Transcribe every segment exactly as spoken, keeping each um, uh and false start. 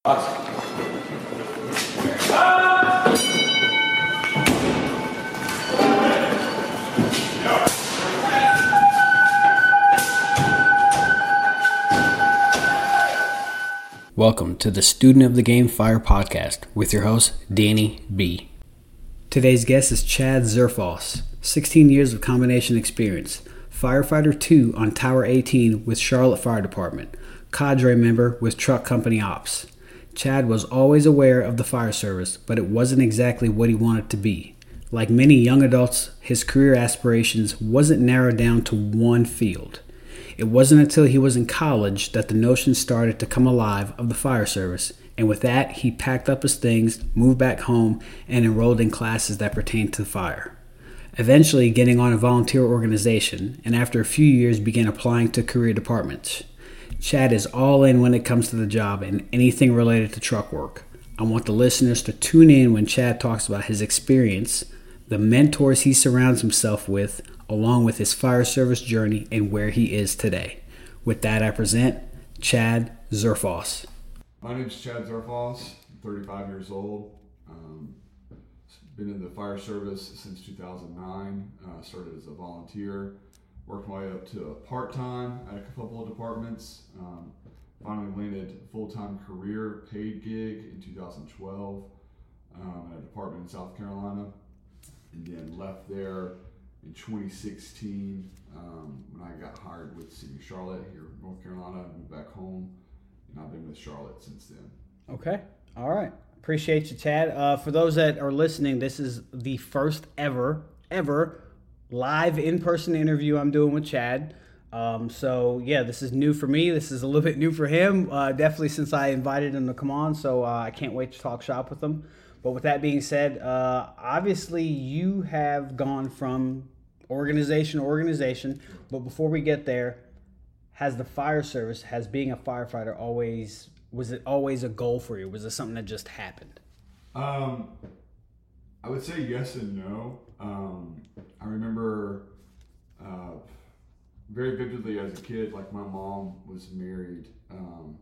Welcome to the Student of the Game Fire podcast with your host, Danny B. Today's guest is Chad Zerfoss, sixteen years of combination experience, firefighter two on Tower eighteen with Charlotte Fire Department, cadre member with Truck Company Ops. Chad was always aware of the fire service, but it wasn't exactly what he wanted to be. Like many young adults, his career aspirations wasn't narrowed down to one field. It wasn't until he was in college that the notion started to come alive of the fire service, and with that, he packed up his things, moved back home, and enrolled in classes that pertained to fire. Eventually getting on a volunteer organization, and after a few years began applying to career departments. Chad is all in when it comes to the job and anything related to truck work. I want the listeners to tune in when Chad talks about his experience, the mentors he surrounds himself with, along with his fire service journey and where he is today. With that, I present Chad Zerfoss. My name is Chad Zerfoss. I'm thirty-five years old. Um, been in the fire service since two thousand nine. Uh, started as a volunteer. Worked my way up to part-time at a couple of departments. Um, finally landed a full-time career paid gig in two thousand twelve um, at a department in South Carolina. And then left there in twenty sixteen um, when I got hired with the City of Charlotte here in North Carolina. I moved back home, and I've been with Charlotte since then. Okay. All right. Appreciate you, Chad. Uh, for those that are listening, this is the first ever, ever live in-person interview I'm doing with Chad. Um, so, yeah, this is new for me. This is a little bit new for him, uh, definitely since I invited him to come on. So uh, I can't wait to talk shop with him. But with that being said, uh, obviously you have gone from organization to organization. But before we get there, has the fire service, has being a firefighter always, was it always a goal for you? Was it something that just happened? Um, I would say yes and no. Um, I remember uh, very vividly as a kid, like my mom was married um,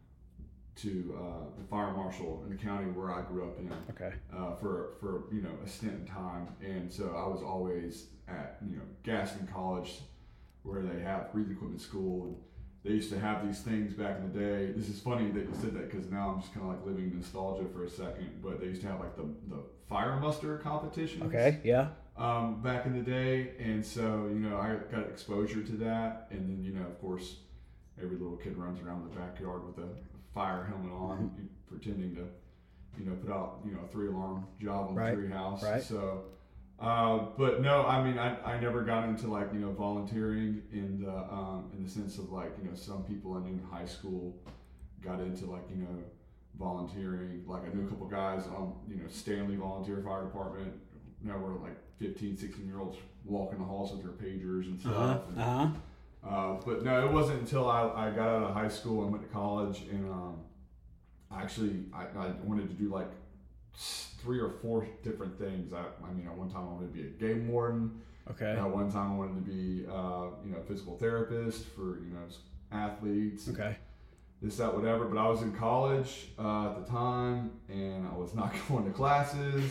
to uh, the fire marshal in the county where I grew up in. Okay. Uh, for for you know a stint in time, and so I was always at you know Gaston College, where they have breathing equipment school, and they used to have these things back in the day. This is funny that you said that because now I'm just kind of like living nostalgia for a second. But they used to have like the the fire muster competitions. Okay. Yeah. Um, back in the day, and so you know I got exposure to that, and then you know of course every little kid runs around the backyard with a fire helmet on, mm-hmm. pretending to, you know, put out, you know, a three alarm job on right. the tree house. Right. So, uh, but no, I mean, I, I never got into like, you know, volunteering in the, um, in the sense of like, you know, some people I knew in high school got into like, you know, volunteering. Like I knew a couple guys on, you know, Stanley Volunteer Fire Department, you know, were like fifteen, sixteen year olds walking the halls with their pagers and stuff. Uh-huh. And, uh-huh. Uh, but no, it wasn't until I, I got out of high school and went to college, and um, actually I, I wanted to do like three or four different things. I, I mean, at one time I wanted to be a game warden. Okay. At one time I wanted to be, uh, you know, a physical therapist for, you know, athletes. Okay. This, that, whatever. But I was in college uh, at the time, and I was not going to classes,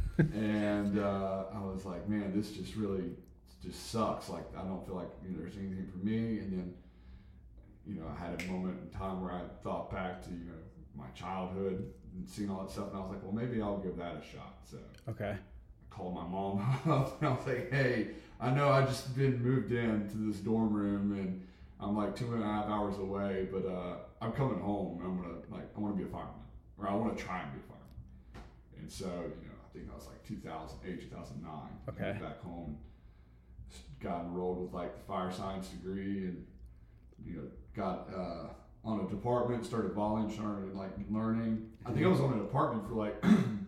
and uh, I was like, man, this just really just sucks. Like, I don't feel like, you know, there's anything for me. And then, you know, I had a moment in time where I thought back to, you know, my childhood and seeing all that stuff, and I was like, well, maybe I'll give that a shot. So okay. I called my mom up, and I was like, hey, I know I just been moved into this dorm room, and I'm like two and a half hours away, but uh, I'm coming home, and I'm gonna, like, I want to be a fireman, or I want to try and be a fireman. And so, you know, I think that was like two thousand eight, two thousand nine. Okay. I went back home, got enrolled with like the fire science degree, and you know got uh, on a department, started volunteering, started like learning. I think I was on a department for like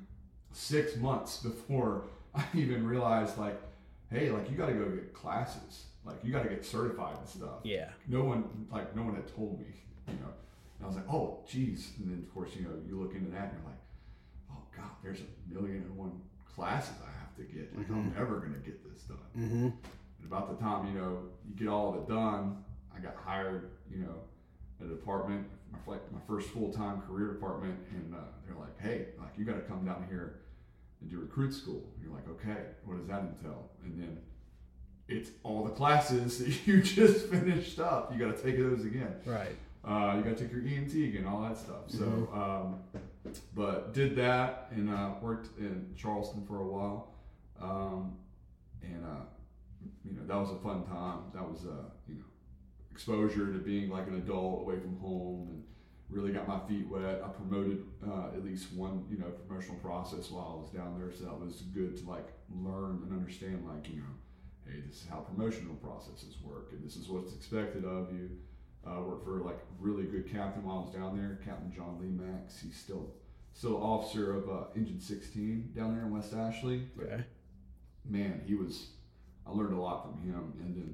six months before I even realized like, hey, like you got to go get classes, like you got to get certified and stuff. Yeah. No one like no one had told me, you know. And I was like, oh, geez. And then of course you know you look into that and you're like, oh God, there's a million and one classes I have to get. Like mm-hmm. I'm never gonna get this done. Mm-hmm. And about the time, you know, you get all of it done, I got hired, you know, at a department, my, like my first full-time career department, and uh, they're like, hey, like you got to come down here and do recruit school. And you're like, okay, what does that entail? And then it's all the classes that you just finished up. You got to take those again. Right. Uh, you got to take your E M T again, all that stuff. So, Mm-hmm. um, but did that and uh, worked in Charleston for a while. Um, and, uh, you know, that was a fun time. That was, uh, you know, exposure to being like an adult away from home, and really got my feet wet. I promoted uh, at least one, you know, promotional process while I was down there. So that was good to like learn and understand, like, you know, hey, this is how promotional processes work, and this is what's expected of you. Uh, worked for like really good captain while I was down there, Captain John Lee Max. He's still still officer of uh, Engine sixteen down there in West Ashley. But, Okay. man, he was. I learned a lot from him, and then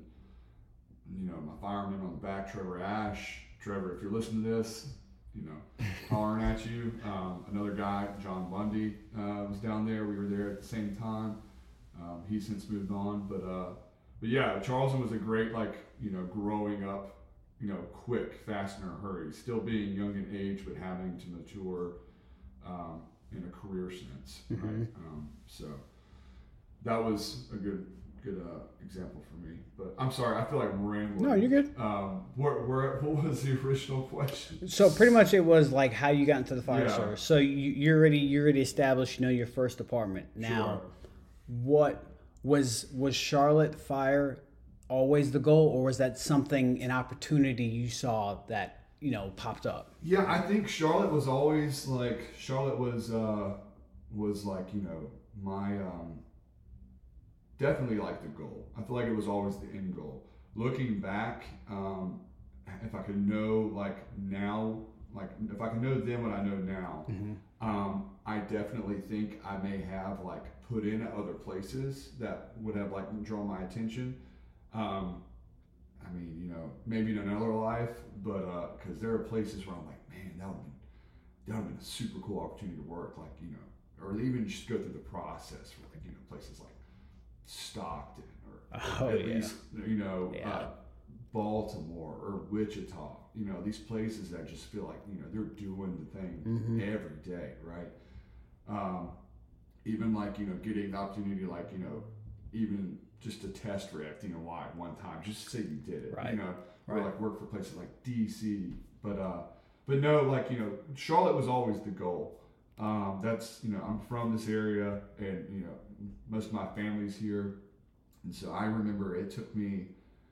you know my fireman on the back, Trevor Ash. Trevor, if you're listening to this, you know, hollering at you. Um, another guy, John Bundy, uh, was down there. We were there at the same time. Um, he's since moved on, but uh, but yeah, Charleston was a great like you know growing up. You know, quick, fast, in a hurry. Still being young in age, but having to mature um, in a career sense, Mm-hmm. right? Um, so that was a good, good uh, example for me. But I'm sorry, I feel like I'm rambling. No, you're good. Um, where, where, what was the original question? So pretty much it was like how you got into the fire Yeah. service. So you you already you already established, you know, your first department. Now, Sure. what was was Charlotte Fire always the goal, or was that something, an opportunity you saw that, you know, popped up? Yeah, I think Charlotte was always like Charlotte was uh, was like you know my um, definitely like the goal. I feel like it was always the end goal. Looking back, um, if I could know like now, like if I could know then what I know now, Mm-hmm. um, I definitely think I may have like put in at other places that would have like drawn my attention. Um, I mean, you know, maybe in another life, but because uh, there are places where I'm like, man, that would be that would have been a super cool opportunity to work, like you know, or even just go through the process for like you know places like Stockton or, Oh, or at yeah. least you know Yeah. uh, Baltimore or Wichita. You know, these places that just feel like you know they're doing the thing Mm-hmm. every day, right? Um, even like you know getting the opportunity to like you know even just to test for F D N Y one time, just to say you did it, Right. you know, or Right. like work for places like D C, but uh, but no, like you know, Charlotte was always the goal. Um, that's you know, I'm from this area, and you know, most of my family's here, and so I remember it took me,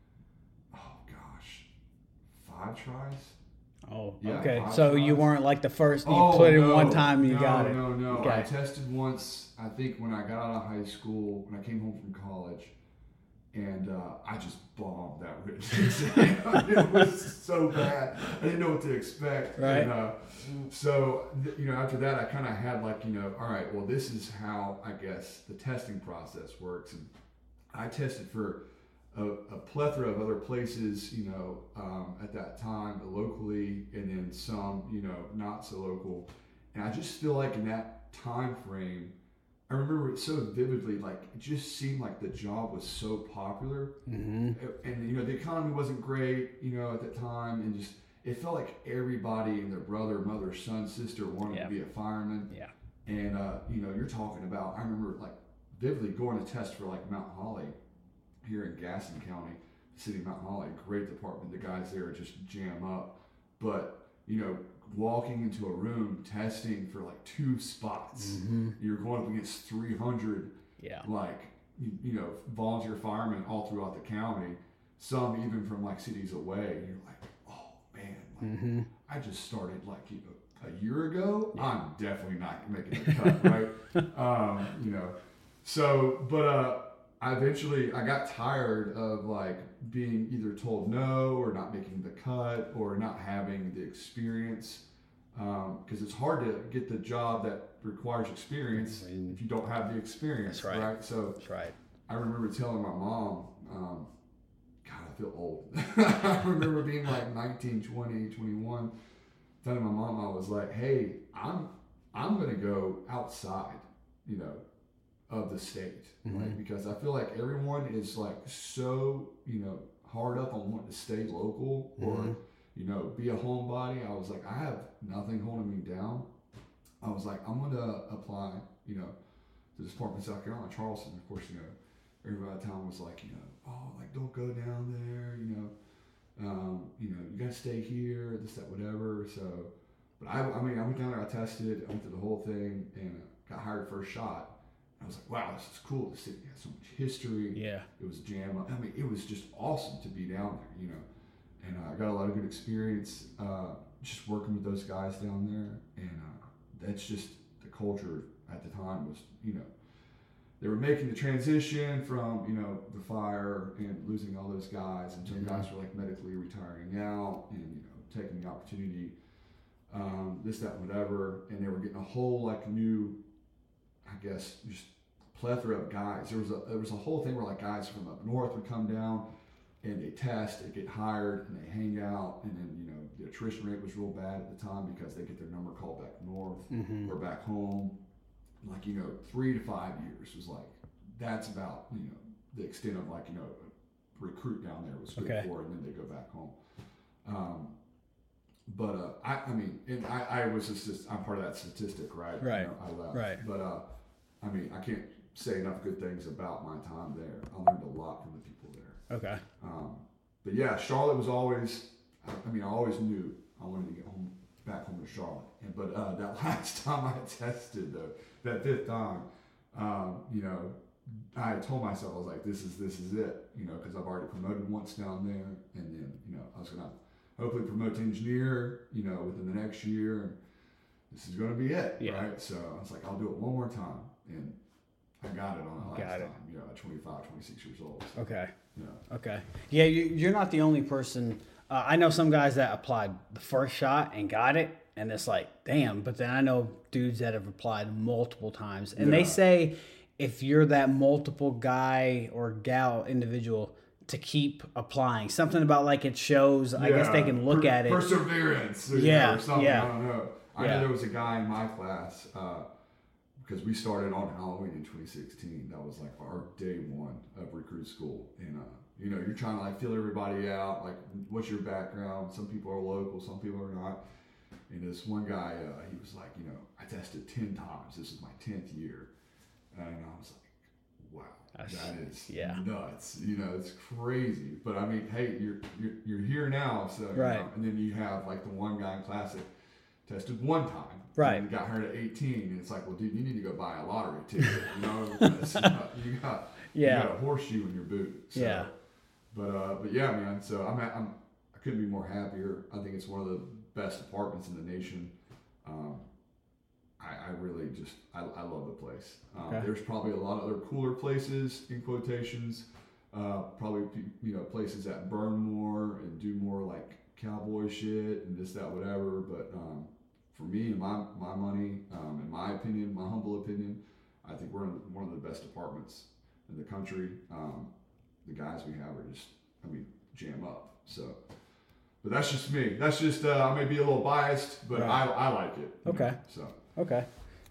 oh gosh, five tries. Oh, Yeah, okay. five So you tries. weren't like the first, you Oh, put in no, one time and you no, got it. No, no, Okay. I tested once, I think when I got out of high school, when I came home from college, and uh, I just bombed that written exam. It was so bad. I didn't know what to expect. Right. And, uh, so, th- you know, after that, I kind of had like, you know, all right, well, this is how, I guess, the testing process works. And I tested for a, a plethora of other places, you know, um, at that time, locally, and then some, you know, not so local. And I just feel like in that time frame, I remember it so vividly, like it just seemed like the job was so popular. Mm-hmm. And, you know, the economy wasn't great, you know, at that time. And just, it felt like everybody and their brother, mother, son, sister wanted Yeah. to be a fireman. Yeah. And, uh, you know, you're talking about, I remember like vividly going to test for like Mount Holly here in Gaston County, the city of Mount Holly, great department. The guys there just jam up. But, you know, walking into a room testing for like two spots, Mm-hmm. you're going up against three hundred, Yeah. like, you, you know, volunteer firemen all throughout the county, some even from like cities away. And you're like, oh man, like, Mm-hmm. I just started like, you know, a year ago. Yeah. I'm definitely not making the cut, right? Um, you know, so, but, uh, I eventually, I got tired of like being either told no or not making the cut or not having the experience, because um, it's hard to get the job that requires experience if you don't have the experience. That's right. right? So That's right. I remember telling my mom, um, God, I feel old. I remember being like nineteen, twenty, twenty-one, telling my mom, I was like, hey, I'm, I'm going to go outside, you know, of the state, Mm-hmm. right? Because I feel like everyone is like so, you know, hard up on wanting to stay local, or Mm-hmm. you know, be a homebody. I was like, I have nothing holding me down. I was like, I'm going to apply, you know, to this department in South Carolina, Charleston. Of course, you know, everybody at the time was like, you know, oh, like, don't go down there, you know. Um, you know, you gotta stay here, this, that, whatever. So, but I, I mean, I went down there, I tested, I went through the whole thing, and got hired first shot. I was like, wow, this is cool. The city has so much history. Yeah. It was jam up. I mean, it was just awesome to be down there, you know. And uh, I got a lot of good experience uh, just working with those guys down there. And uh, that's just the culture at the time was, you know, they were making the transition from, you know, the fire and losing all those guys, and some mm-hmm. guys were like medically retiring out and, you know, taking the opportunity, um, this, that, whatever. And they were getting a whole like new, I guess, just plethora of guys. There was a there was a whole thing where like guys from up north would come down and they test, they get hired, and they hang out, and then, you know, the attrition rate was real bad at the time because they get their number called back north mm-hmm. or back home. Like, you know, three to five years was like, that's about, you know, the extent of like, you know, a recruit down there was good okay. for, and then they go back home. Um, but uh, I, I mean, and I, I was just, just, I'm part of that statistic, right? Right. You know, I left. Right. But uh, I mean, I can't say enough good things about my time there. I learned a lot from the people there. Okay. Um, but yeah, Charlotte was always, I, I mean, I always knew I wanted to get home, back home to Charlotte. And, but uh, that last time I tested, though, that fifth time, um, you know, I told myself, I was like, this is this is it, you know, because I've already promoted once down there, and then, you know, I was going to hopefully promote to engineer, you know, within the next year, and this is going to be it, yeah. right? So I was like, I'll do it one more time, and I got it on the last time, you know, at twenty-five, twenty-six years old. So, okay. Yeah. Okay. Yeah, you, you're not the only person. Uh, I know some guys that applied the first shot and got it, and it's like, damn. But then I know dudes that have applied multiple times, and yeah. they say if you're that multiple guy or gal individual, to keep applying. Something about like it shows, I yeah. guess they can look per- at it. Perseverance. Or, yeah. You know, or something. Yeah. I don't know. I yeah. know there was a guy in my class, uh, because we started on Halloween in twenty sixteen. That was like our day one of recruit school. And, uh, you know, you're trying to like feel everybody out. Like, what's your background? Some people are local, some people are not. And this one guy, uh, he was like, you know, I tested ten times. This is my tenth year. And I was like, wow, That's, that is yeah. nuts. You know, it's crazy. But I mean, hey, you're you're, you're here now. So, right. You know, and then you have like the one guy in class that tested one time. Right. And got hurt at eighteen. And it's like, well, dude, you need to go buy a lottery ticket. You know, you got, you got, yeah. you got a horseshoe in your boot. So, yeah. But, uh, but yeah, man. So I'm, I'm, I couldn't be more happier. I think it's one of the best apartments in the nation. Um, I, I really just, I, I love the place. Um, okay. There's probably a lot of other cooler places, in quotations, uh, probably, you know, places that burn more and do more like cowboy shit and this, that, whatever. But um, for me and my, my money, um, in my opinion, my humble opinion, I think we're in one of the best apartments in the country. Um, the guys we have are just, I mean, jam up. So, but that's just me. That's just, uh, I may be a little biased, but right. I, I like it. Okay. Know, so. Okay.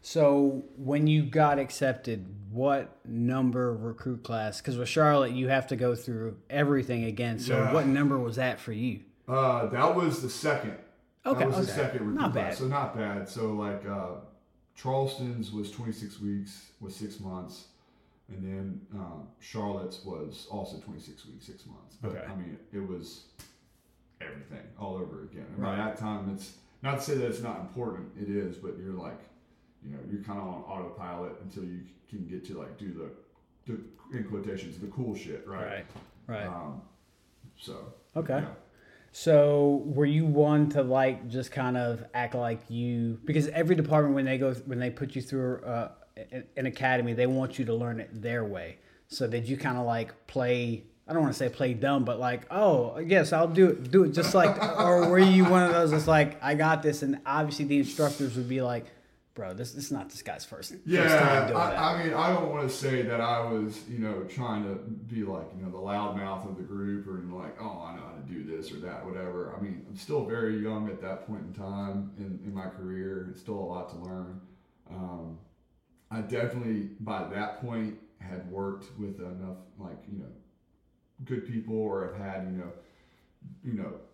So when you got accepted, what number recruit class? Because with Charlotte, you have to go through everything again. So yeah. what number was that for you? Uh, that was the second. Okay. That was okay. the second recruit not class. Bad. So not bad. So like uh, Charleston's was twenty-six weeks, was six months. And then um, Charlotte's was also twenty-six weeks, six months. But okay. I mean, it was everything all over again. And right. by that time, it's not to say that it's not important. It is, but you're like, you know, you're kind of on autopilot until you can get to like do the, the in quotations, the cool shit, right? Right. Right. Um, so. Okay. Yeah. So were you one to like just kind of act like you, because every department when they go when they put you through uh, an academy, they want you to learn it their way. So did you kind of like play? I don't want to say play dumb, but like, oh, yes, I'll do it, do it just like, or were you one of those that's like, I got this, and obviously the instructors would be like, bro, this, this is not this guy's first, yeah, first time doing I, that. I mean, I don't want to say that I was, you know, trying to be like, you know, the loudmouth of the group or like, oh, I know how to do this or that, whatever. I mean, I'm still very young at that point in time in, in my career. It's still a lot to learn. Um, I definitely, by that point, had worked with enough, like, you know, good people, or have had, you know, you know,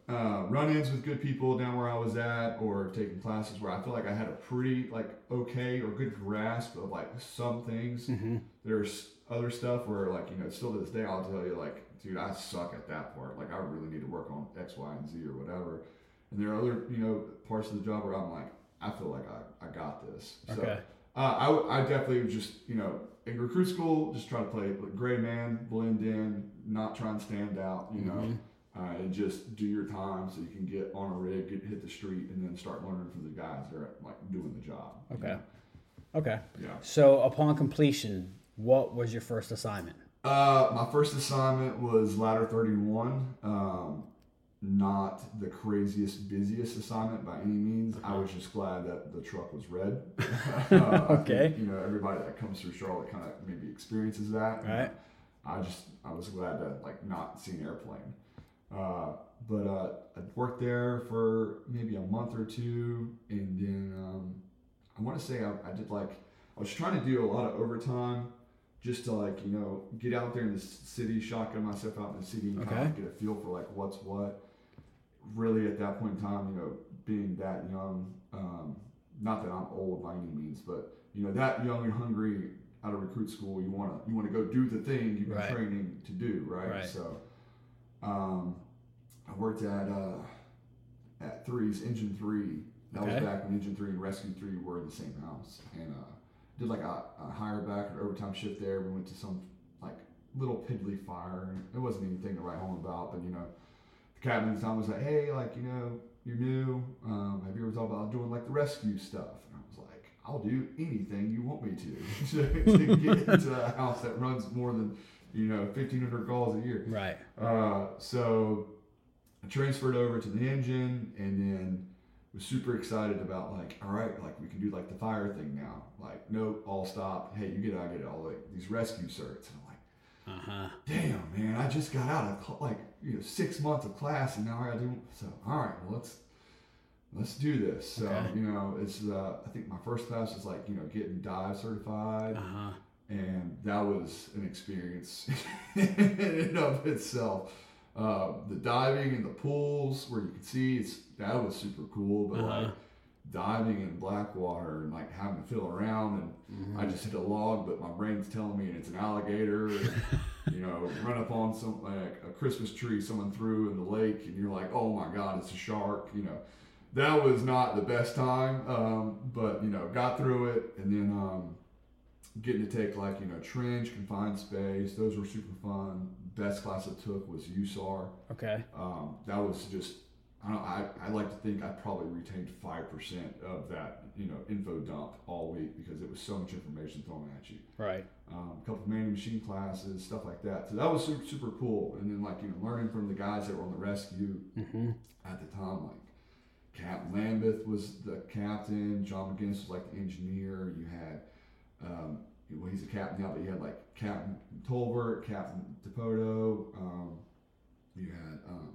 uh, run-ins with good people down where I was at, or taking classes where I feel like I had a pretty like okay or good grasp of like some things. Mm-hmm. There's other stuff where like, you know, still to this day I'll tell you like, dude, I suck at that part. Like I really need to work on X, Y, and Z or whatever. And there are other, you know, parts of the job where I'm like, I feel like I, I got this. So Okay. uh, I, I definitely was just, you know, in recruit school, just try to play like, gray man, blend in, not try and stand out, you know, Mm-hmm. uh, and just do your time so you can get on a rig, get hit the street, and then start learning from the guys that are like doing the job. Okay. You know? Okay. Yeah. So upon completion, what was your first assignment? Uh, my first assignment was Ladder thirty-one. Um, not the craziest, busiest assignment by any means. I was just glad that the truck was red. uh, Okay. Think, you know, everybody that comes through Charlotte kind of maybe experiences that. Right. I just, I was glad to like not see an airplane. Uh, but uh, I worked there for maybe a month or two, and then um, I want to say I, I did like, I was trying to do a lot of overtime just to like, you know, get out there in the city, shotgun myself out in the city and Okay. kind of get a feel for like what's what. Really at that point in time, you know, being that young, um, not that I'm old by any means, but you know, that young and hungry out of recruit school, you wanna you wanna go do the thing you've been Right. training to do, right? Right. So um, I worked at uh, at Three's Engine Three. That Okay. was back when Engine Three and Rescue Three were in the same house, and uh, did like a, a hire back or overtime shift there. We went to some like little piddly fire. It wasn't anything to write home about, but you know, the captain at the time was like, "Hey, like you know, you're new. Um, have you ever thought about doing like the rescue stuff?" And I was like, "I'll do anything you want me to to, to get into a house that runs more than you know fifteen hundred calls a year." Right. Uh, so I transferred over to the engine, and then was super excited about like, all right, like we can do like the fire thing now. Like, no, all stop. Hey, you get it, I get it. All like these rescue certs. And I'm like, Uh-huh. damn, man, I just got out of cl- like you know six months of class, and now I gotta do. So, all right, well, let's let's do this. So, Okay. you know, it's uh, I think my first class was like you know getting dive certified. Uh-huh. And that was an experience in and of itself. Uh, the diving in the pools where you could see, it's that was super cool. But Uh-huh. like diving in black water and like having to feel around, and Mm-hmm. I just hit a log, but my brain's telling me it's an alligator. And, you know, run up on some like a Christmas tree someone threw in the lake, and you're like, oh my God, it's a shark. You know, that was not the best time, um, but you know, got through it, and then. Um, Getting to take like you know trench, confined space, those were super fun. Best class I took was U S A R. Okay. Um, that was just I don't I, I like to think I probably retained five percent of that you know info dump all week because it was so much information thrown at you. Right. Um, a couple of man machine classes, stuff like that. So that was super super cool. And then like you know learning from the guys that were on the rescue Mm-hmm. at the time, like Captain Lambeth was the captain, John McGinnis was like the engineer. You had Um, well, he's a captain now, but you had like Captain Tolbert, Captain DePoto. Um, you had um,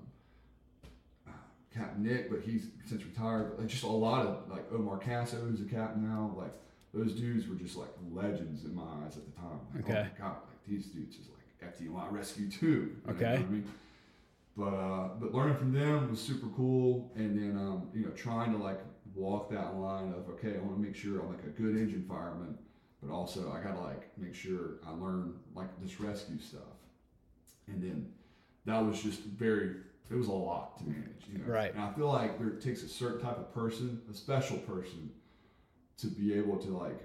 uh, Captain Nick, but he's since retired. But like just a lot of like Omar Casso, who's a captain now. Like those dudes were just like legends in my eyes at the time. Like, Okay. Oh my God, like these dudes is like F D Y Rescue Two. You Okay. know what I mean? But uh, but learning from them was super cool, and then um, you know trying to like walk that line of okay, I want to make sure I'm like a good engine fireman. But also, I gotta like make sure I learn like this rescue stuff, and then that was just very. It was a lot to manage, you know. Right. And I feel like there it takes a certain type of person, a special person, to be able to like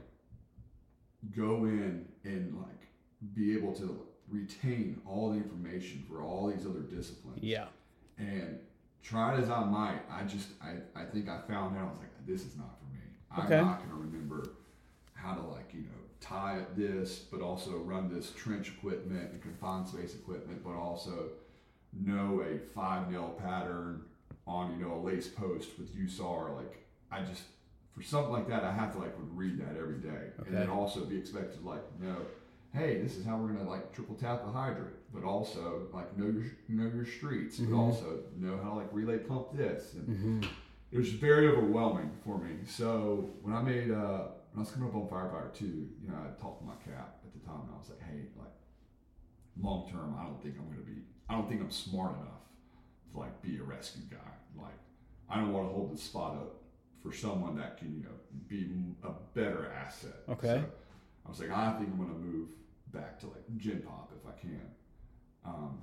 go in and like be able to retain all the information for all these other disciplines. Yeah. And try it as I might, I just I I think I found out I was like this is not for me. Okay. I'm not gonna remember how to like you know tie this but also run this trench equipment and confined space equipment but also know a five nail pattern on you know a lace post with U S A R. Like I just for something like that I have to like read that every day. Okay. And then also be expected to like know hey this is how we're gonna like triple tap the hydrant but also like know your know your streets Mhm. but also know how to like relay pump this and Mm-hmm. it was very overwhelming for me. So when I made, uh, when I was coming up on Firefighter two, you know, I talked to my cap at the time, and I was like, hey, like, long term, I don't think I'm going to be, I don't think I'm smart enough to like be a rescue guy. Like I don't want to hold the spot up for someone that can, you know, be a better asset. Okay. So I was like, I think I'm going to move back to like Gen Pop if I can. Um,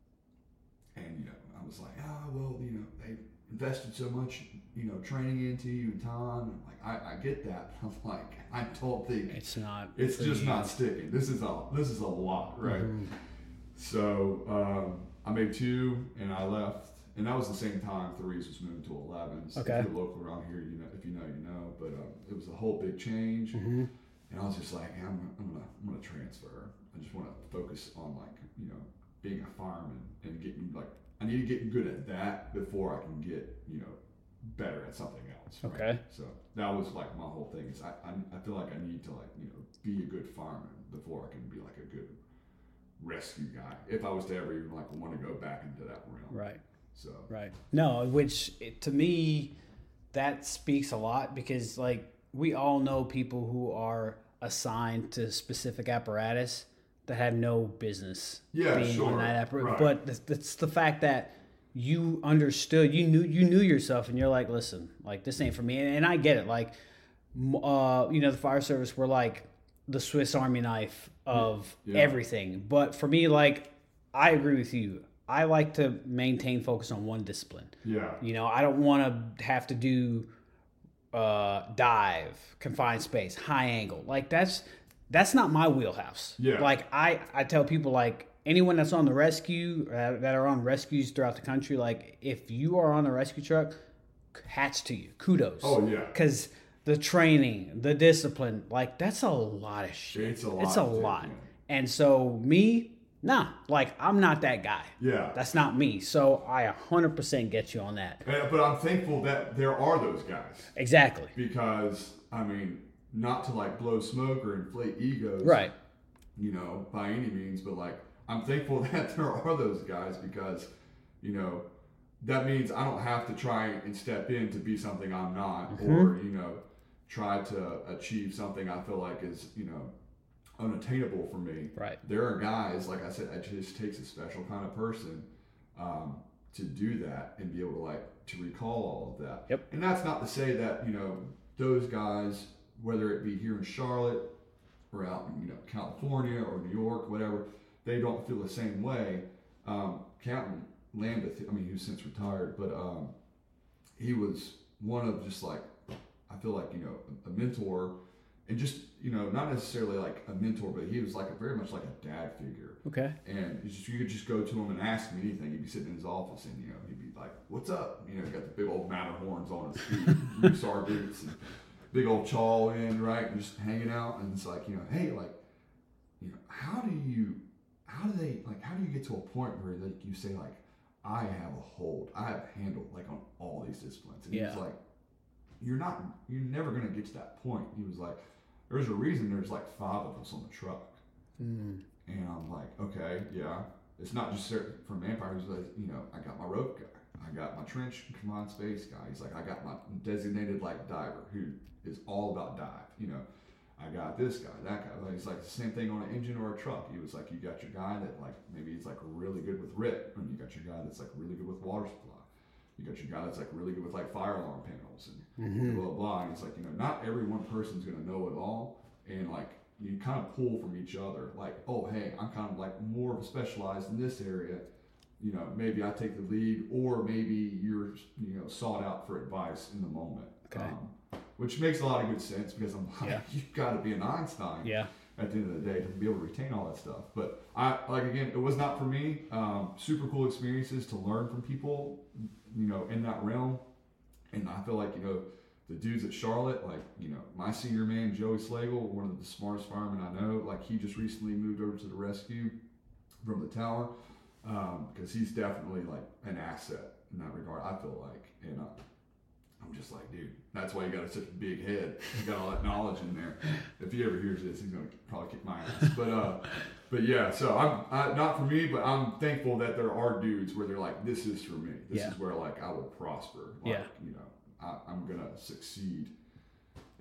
and, you know, I was like, oh, well, you know, they invested so much, you know, training into you and time. And I'm like, I, I get that. I'm like, I don't think it's not, it's just you. not sticking. This is a, this is a lot, right? Mm-hmm. So um, I made two and I left. And that was the same time Therese was moving to elevens. Okay. If you're local around here, you know, if you know, you know. But um, it was a whole big change. Mm-hmm. And I was just like, hey, I'm, I'm gonna, I'm gonna transfer. I just want to focus on like, you know, being a fireman and getting like, I need to get good at that before I can get, you know, better at something else. Right? Okay. So that was like my whole thing is I, I, I feel like I need to like, you know, be a good fireman before I can be like a good rescue guy. If I was to ever even like want to go back into that realm. Right. So. Right. No, which to me, that speaks a lot because like we all know people who are assigned to specific apparatus that have no business yeah, being sure. on that apparatus. Right. But it's the fact that you understood, you knew, you knew yourself, and you're like, listen, like this ain't for me. And, and I get it. Like, uh, you know, the fire service were like the Swiss Army knife of yeah. everything. But for me, like, I agree with you. I like to maintain focus on one discipline. Yeah. You know, I don't want to have to do uh, dive, confined space, high angle. Like that's that's not my wheelhouse. Yeah. Like I, I tell people like anyone that's on the rescue uh, that are on rescues throughout the country, like if you are on a rescue truck, hats to you, kudos. Oh yeah. Because the training, the discipline, like that's a lot of shit. It's a lot. It's a lot. And so me. Nah, like I'm not that guy. Yeah. That's not me. So I one hundred percent get you on that. But I'm thankful that there are those guys. Exactly. Because, I mean, not to like blow smoke or inflate egos. Right. You know, by any means, but like I'm thankful that there are those guys because, you know, that means I don't have to try and step in to be something I'm not mm-hmm. or, you know, try to achieve something I feel like is, you know, unattainable for me. Right. There are guys, like I said, it just takes a special kind of person um, to do that and be able to like to recall all of that. Yep. And that's not to say that, you know, those guys, whether it be here in Charlotte or out in, you know, California or New York, whatever, they don't feel the same way. Um, Captain Lambeth, I mean, he was since retired, but um, he was one of just like, I feel like, you know, a mentor. And just, you know, not necessarily like a mentor, but he was like a, very much like a dad figure. Okay. And you, just, you could just go to him and ask him anything. He'd be sitting in his office and, you know, he'd be like, what's up? You know, he got the big old Matterhorns on his feet, Musar boots, and big old chaw in, right? And just hanging out. And it's like, you know, hey, like, you know, how do you, how do they, like, how do you get to a point where like you say, like, I have a hold, I have a handle, like, on all these disciplines? And yeah. he's like, you're not, you're never going to get to that point. He was like, there's a reason there's like five of us on the truck. Mm. And I'm like, okay, yeah. It's not just from Vampire. He's like, you know, I got my rope guy. I got my trench confined space guy. He's like, I got my designated like diver who is all about dive. You know, I got this guy, that guy. Like, it's like the same thing on an engine or a truck. He was like, you got your guy that like, maybe he's like really good with R I T, and you got your guy that's like really good with water supply. You got your guy that's like really good with like fire alarm panels and mm-hmm. blah, blah, blah. And it's like, you know, not every one person's going to know it all. And like, you kind of pull from each other. Like, oh, hey, I'm kind of like more specialized in this area. You know, maybe I take the lead, or maybe you're, you know, sought out for advice in the moment. Okay. Um, which makes a lot of good sense because I'm like, yeah. you've got to be an Einstein. Yeah. At the end of the day to be able to retain all that stuff. But I, like, again, it was not for me. Um, super cool experiences to learn from people, you know, in that realm. And I feel like, you know, the dudes at Charlotte, like, you know, my senior man, Joey Slagle, one of the smartest firemen I know, like, he just recently moved over to the rescue from the tower um, because he's definitely, like, an asset in that regard, I feel like. And uh, I'm just like, dude, that's why you got such a big head. You got all that knowledge in there. If he ever hears this, he's gonna probably kick my ass. But uh, but yeah. So I'm I, not for me, but I'm thankful that there are dudes where they're like, this is for me. This yeah. is where like I will prosper. Like, yeah. You know, I, I'm gonna succeed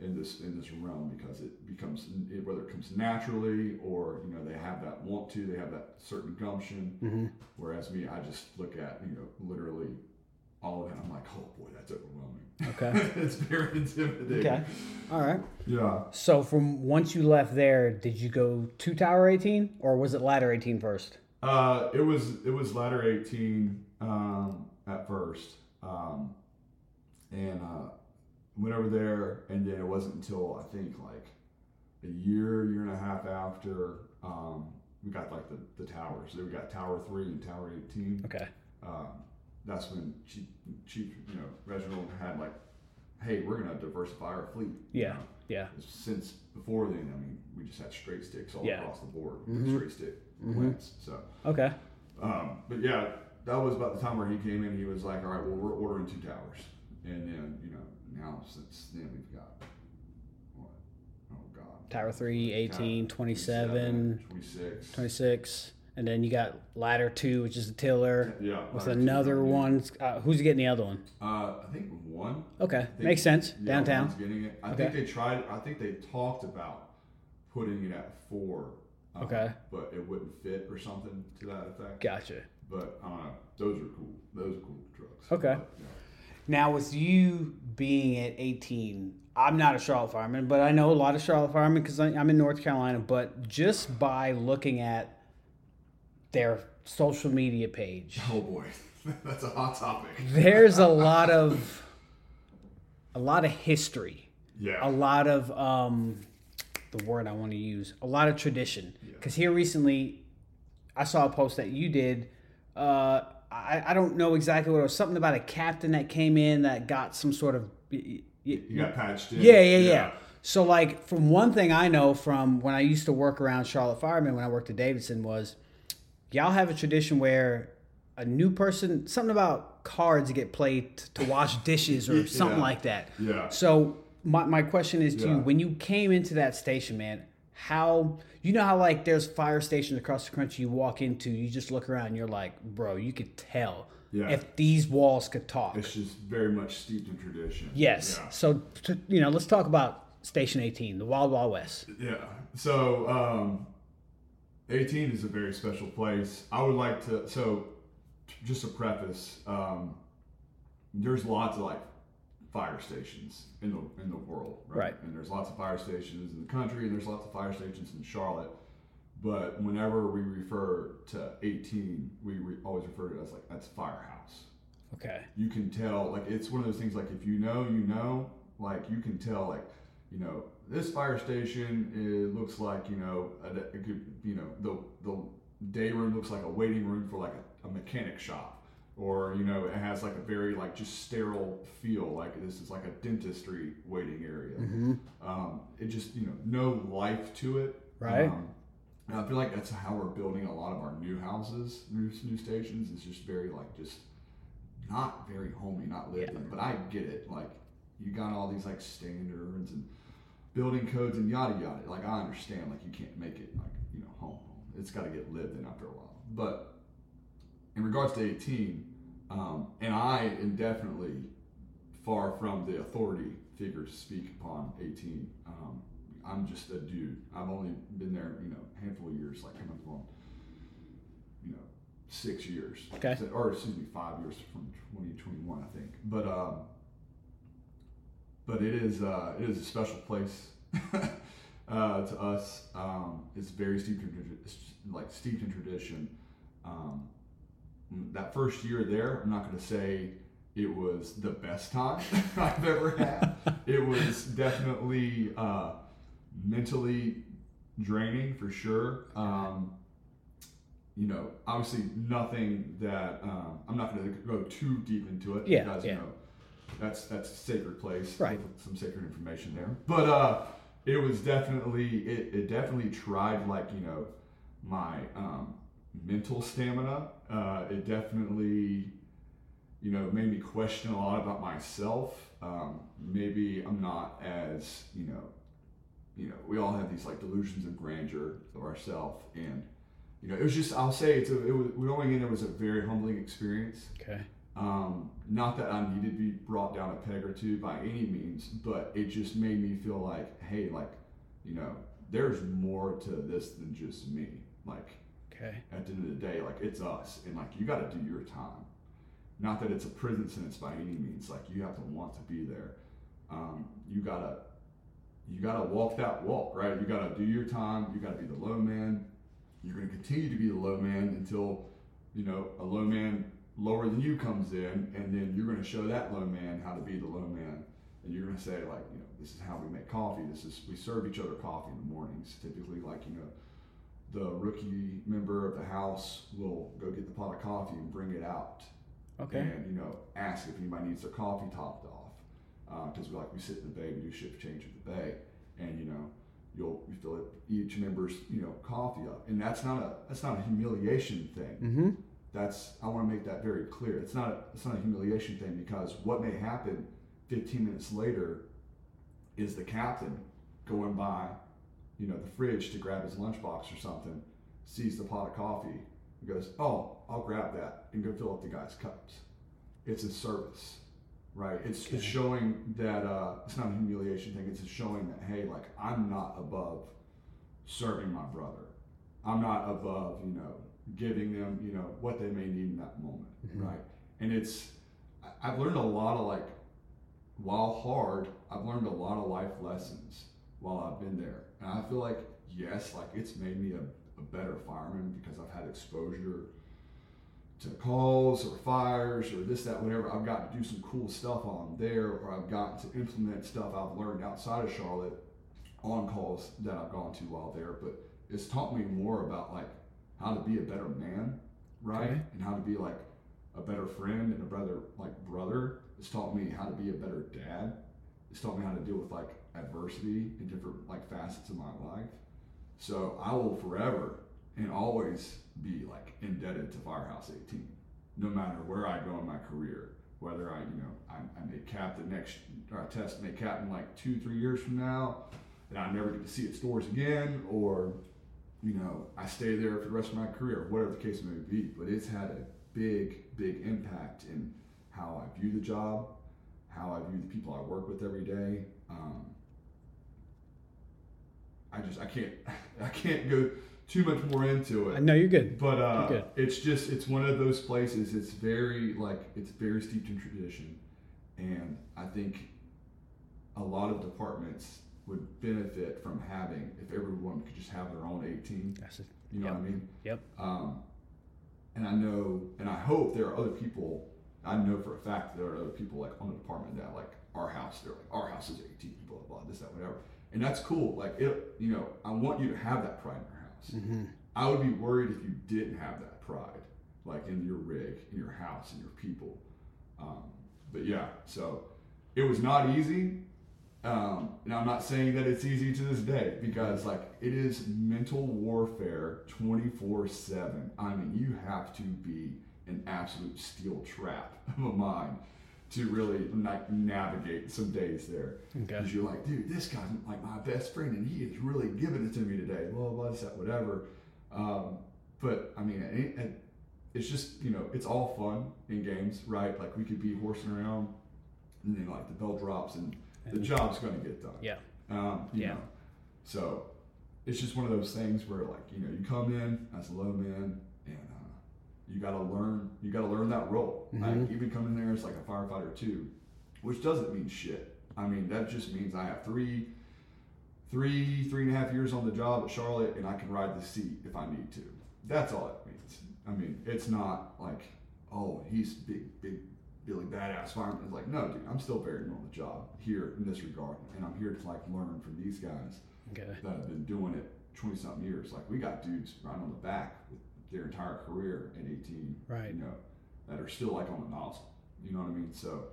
in this in this realm because it becomes it, whether it comes naturally or you know they have that want to, they have that certain gumption. Mm-hmm. Whereas me, I just look at you know literally all of it. I'm like, oh boy, that's overwhelming. Okay. It's very intimidating. Okay. All right. Yeah. So from once you left there, did you go to Tower eighteen or was it Ladder eighteen first? Uh, it was it was ladder eighteen um, at first, um, and uh, went over there, and then it wasn't until I think like a year, year and a half after um, we got like the, the towers. So we got Tower three and Tower eighteen. Okay. Um, that's when Chief, Chief, you know, Reginald had like, hey, we're gonna diversify our fleet. Yeah. You know? Yeah. Since before then, I mean, we just had straight sticks all Yeah. across the board, Mm-hmm. straight stick Mm-hmm. plants. So. Okay. Um, but yeah, that was about the time where he came in. He was like, "All right, well, we're ordering two towers," and then you know, now since then we've got what? Oh God. Tower three, eighteen, twenty-seven, twenty-six, twenty-six, and then you got Ladder two, which is the tiller. Yeah. With ladder another two, yeah. one. Uh, who's getting the other one? Uh, I think one. Okay, I think, makes sense. yeah, Downtown. one's getting it. I Okay. think they tried. I think they talked about putting it at four. Um, Okay. But it wouldn't fit or something to that effect. Gotcha. But I don't know. Those are cool. Those are cool trucks. Okay. But, yeah. Now, with you being at eighteen, I'm not a Charlotte fireman, but I know a lot of Charlotte firemen because I'm in North Carolina. But just by looking at their social media page, Oh boy, that's a hot topic. there's a lot of a lot of history, Yeah. a lot of um, the word I want to use, a lot of tradition. Because here recently, I saw a post that you did. Uh, I, I don't know exactly what it was. Something about a captain that came in that got some sort of. You got patched in. Yeah, yeah, yeah. So, like, from one thing I know from when I used to work around Charlotte Firemen when I worked at Davidson was, y'all have a tradition where a new person, something about cards get played t- to wash dishes or something Yeah. like that. Yeah. So, my, my question is to Yeah. you, when you came into that station, man, how, you know how, like, there's fire stations across the country you walk into, you just look around and you're like, bro, you could tell Yeah. if these walls could talk. It's just very much steeped in tradition. Yes. Yeah. So, t- you know, let's talk about Station eighteen, the Wild Wild West. Yeah. So, um, eighteen is a very special place. I would like to, so just a preface, um, there's lots of like fire stations in the in the world, right? Right. And there's lots of fire stations in the country, and there's lots of fire stations in Charlotte. But whenever we refer to eighteen, we re- always refer to it as like that's firehouse. Okay. You can tell, like it's one of those things. Like if you know, you know. Like you can tell, like you know, this fire station it looks like you know, a, it could, you know, the the day room looks like a waiting room for like a, a mechanic shop. Or, you know, it has like a very like just sterile feel, like this is like a dentistry waiting area. Mm-hmm. Um, it just, you know, no life to it. Right. Um, and I feel like that's how we're building a lot of our new houses, new, new stations. It's just very like just not very homey, not lived Yeah. in. But I get it. Like you got all these like standards and building codes and yada yada. Like I understand, like you can't make it like, you know, home. It's got to get lived in after a while. But in regards to eighteen, um, and I am definitely far from the authority figure to speak upon eighteen. Um, I'm just a dude. I've only been there, you know, a handful of years, like coming up on, you know, six years. Okay. So- or excuse me, five years from twenty twenty-one, I think. But um, but it is uh, it is a special place uh, to us. Um, it's very steeped in tradi- it's like steeped in tradition. Um, that first year there, I'm not going to say it was the best time I've ever had. It was definitely uh, mentally draining for sure. Um, you know, obviously nothing that um, I'm not going to go too deep into it Yeah, because yeah. you know that's that's a sacred place, Right. with some sacred information there. But uh, it was definitely it, it definitely tried like you know my um, mental stamina. Uh, it definitely, you know, made me question a lot about myself. Um, maybe I'm not as, you know, you know, we all have these like delusions of grandeur of ourselves, and you know, it was just I'll say it's a, it was going in. It was a very humbling experience. Okay. Um, not that I needed to be brought down a peg or two by any means, but it just made me feel like, hey, like, you know, there's more to this than just me. Like, okay. At the end of the day, like, it's us, and like, you got to do your time. Not that it's a prison sentence by any means. Like, you have to want to be there. Um, you gotta, you gotta walk that walk, right? You gotta do your time. You gotta be the low man. You're gonna continue to be the low man until, you know, a low man lower than you comes in, and then you're gonna show that low man how to be the low man. And you're gonna say, like, you know, this is how we make coffee. This is, we serve each other coffee in the mornings. Typically, like, you know, the rookie member of the house will go get the pot of coffee and bring it out. Okay. And, you know, ask if anybody needs their coffee topped off. Because uh, we like we sit in the bay, we do shift change at the bay, and you know, you'll you fill it, each member's you know coffee up, and that's not a that's not a humiliation thing. Mm-hmm. That's I want to make that very clear. It's not a, it's not a humiliation thing, because what may happen fifteen minutes later is the captain going by, you know, the fridge to grab his lunchbox or something, sees the pot of coffee, and goes, "Oh, I'll grab that," and go fill up the guy's cups. It's a service. Right, it's okay. it's showing that uh, it's not a humiliation thing. It's a showing that, hey, like, I'm not above serving my brother. I'm not above, you know, giving them, you know, what they may need in that moment, mm-hmm. right? And it's, I've learned a lot of, like, while hard, I've learned a lot of life lessons while I've been there, and I feel like, yes, like, it's made me a, a better fireman because I've had exposure to calls or fires or this, that, whatever. I've got to do some cool stuff while I'm there, or I've gotten to implement stuff I've learned outside of Charlotte on calls that I've gone to while there. But it's taught me more about like how to be a better man, right? Okay. And how to be like a better friend and a brother, like brother. It's taught me how to be a better dad. It's taught me how to deal with like adversity in different like facets of my life. So I will forever and always be like indebted to Firehouse eighteen, no matter where I go in my career. Whether I, you know, I, I make captain next, or I test make captain like two, three years from now, and I never get to see its doors again, or, you know, I stay there for the rest of my career, whatever the case may be. But it's had a big, big impact in how I view the job, how I view the people I work with every day. Um, I just, I can't, I can't go too much more into it. No, you're good. But uh, you're good. It's just, it's one of those places, it's very, like, it's very steeped in tradition. And I think a lot of departments would benefit from having, if everyone could just have their own eighteen. That's it. You know yep. what I mean? Yep. Um, and I know, and I hope there are other people, I know for a fact there are other people like on the department that like our house, they're like, our house is eighteen, blah, blah, blah, this, that, whatever. And that's cool. Like, it, you know, I want you to have that pride in your house. Mm-hmm. I would be worried if you didn't have that pride, like in your rig, in your house, in your people. Um, but yeah, so it was not easy. Um, and I'm not saying that it's easy to this day, because like it is mental warfare twenty-four seven. I mean, you have to be an absolute steel trap of a mind to really like navigate some days there. Okay. Because you're like, dude, this guy's like my best friend and he is really giving it to me today. Blah, blah, blah, whatever. Um, but I mean, it, it, it's just, you know, it's all fun in games, right? Like we could be horsing around and then like the bell drops and the job's going to get done. Yeah. Um, you yeah. know, so it's just one of those things where like, you know, you come in as a low man and uh, you got to learn, you got to learn that role. Mm-hmm. Like even coming there as like a firefighter too, which doesn't mean shit. I mean, that just means I have three, three, three and a half years on the job at Charlotte and I can ride the seat if I need to. That's all it means. I mean, it's not like, oh, he's big, big, Billy badass fireman. It's like, no, dude, I'm still very new on the job here in this regard, and I'm here to like learn from these guys okay. that have been doing it twenty something years. Like we got dudes right on the back with their entire career at eighteen, right? You know, that are still like on the nozzle. You know what I mean? So,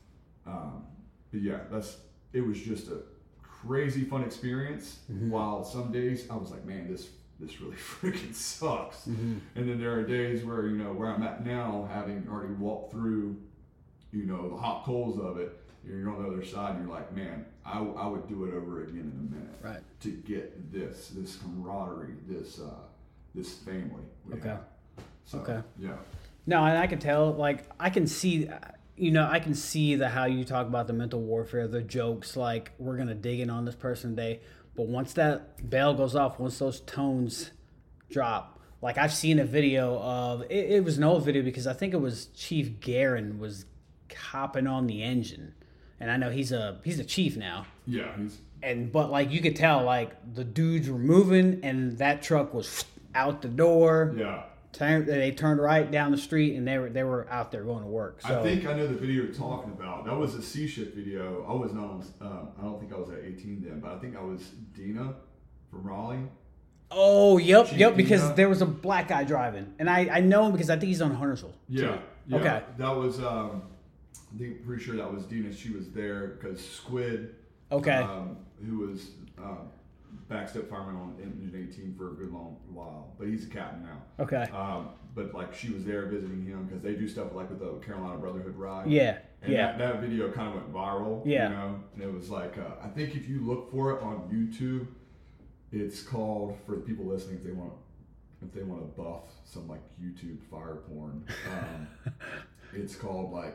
um, but yeah, that's it was just a crazy fun experience. Mm-hmm. While some days I was like, man, this this really freaking sucks. Mm-hmm. And then there are days where you know where I'm at now, having already walked through, you know, the hot coals of it, you're on the other side and you're like, man, I, I would do it over again in a minute. Right. To get this, this camaraderie, this uh, this family. Okay. Have. So, okay. Yeah. No, and I can tell. Like I can see, you know, I can see the how you talk about the mental warfare, the jokes. Like we're gonna dig in on this person today, but once that bell goes off, once those tones drop, like I've seen a video of it, it was an old video because I think it was Chief Guerin was hopping on the engine, and I know he's a he's a chief now. Yeah, he's and but like you could tell, like the dudes were moving, and that truck was out the door. Yeah. Turn, they turned right down the street, and they were they were out there going to work. So. I think I know the video you're talking about. That was a C shift video. I was not on. Um, I don't think I was at eighteen then, but I think I was Dina from Raleigh. Oh, yep, Chief yep. Because Dina. there was a black guy driving, and I, I know him because I think he's on Huntersville. Yeah, too. yeah. Okay. That was. Um, I think pretty sure that was Dina. She was there because Squid. Okay. Um, who was um, backstep fireman on Engine eighteen for a good long while, but he's a captain now. Okay. Um, but like she was there visiting him because they do stuff like with the Carolina Brotherhood ride. Yeah. And yeah. that, that video kind of went viral. Yeah. You know, and it was like uh, I think if you look for it on YouTube, it's called, for the people listening, if they want if they want to buff some like YouTube fire porn, um, it's called like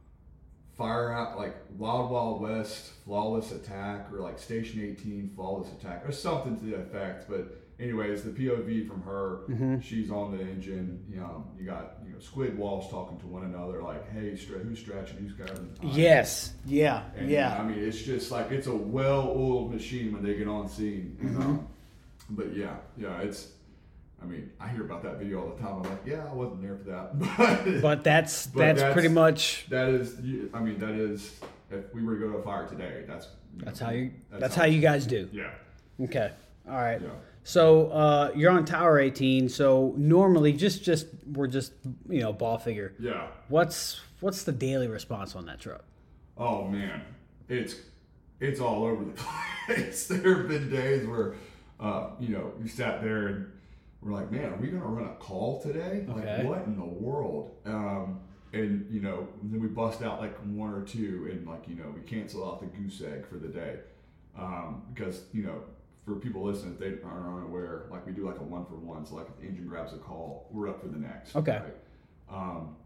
Fire Out, like Wild Wild West Flawless Attack, or like Station eighteen Flawless Attack, or something to the effect. But anyways, the P O V from her, mm-hmm. she's on the engine. You know, you got you know Squid Walsh talking to one another, like, "Hey, stre- who's stretching? Who's grabbing?" Yes. Yeah. And, yeah. I mean, it's just like it's a well-oiled machine when they get on scene. You know? Mm-hmm. But yeah, yeah, it's. I mean, I hear about that video all the time. I'm like, yeah, I wasn't there for that. But, but that's but that's, that's pretty much. That is, I mean, that is. If we were to go to a fire today, that's. That's know, how you. That's, That's how, how you guys do. Yeah. Okay. All right. Yeah. So uh, you're on Tower eighteen. So normally, just just we're just you know ball figure. Yeah. What's what's the daily response on that truck? Oh man, it's it's all over the place. There have been days where, uh, you know, we sat there and we're like, man, are we gonna run a call today? Okay. Like, what in the world? Um, and you know, then we bust out like one or two, and like you know, we cancel out the goose egg for the day, um, because you know, for people listening, if they aren't unaware, like we do like a one for one. So like if the engine grabs a call, we're up for the next. Okay. Right? Um,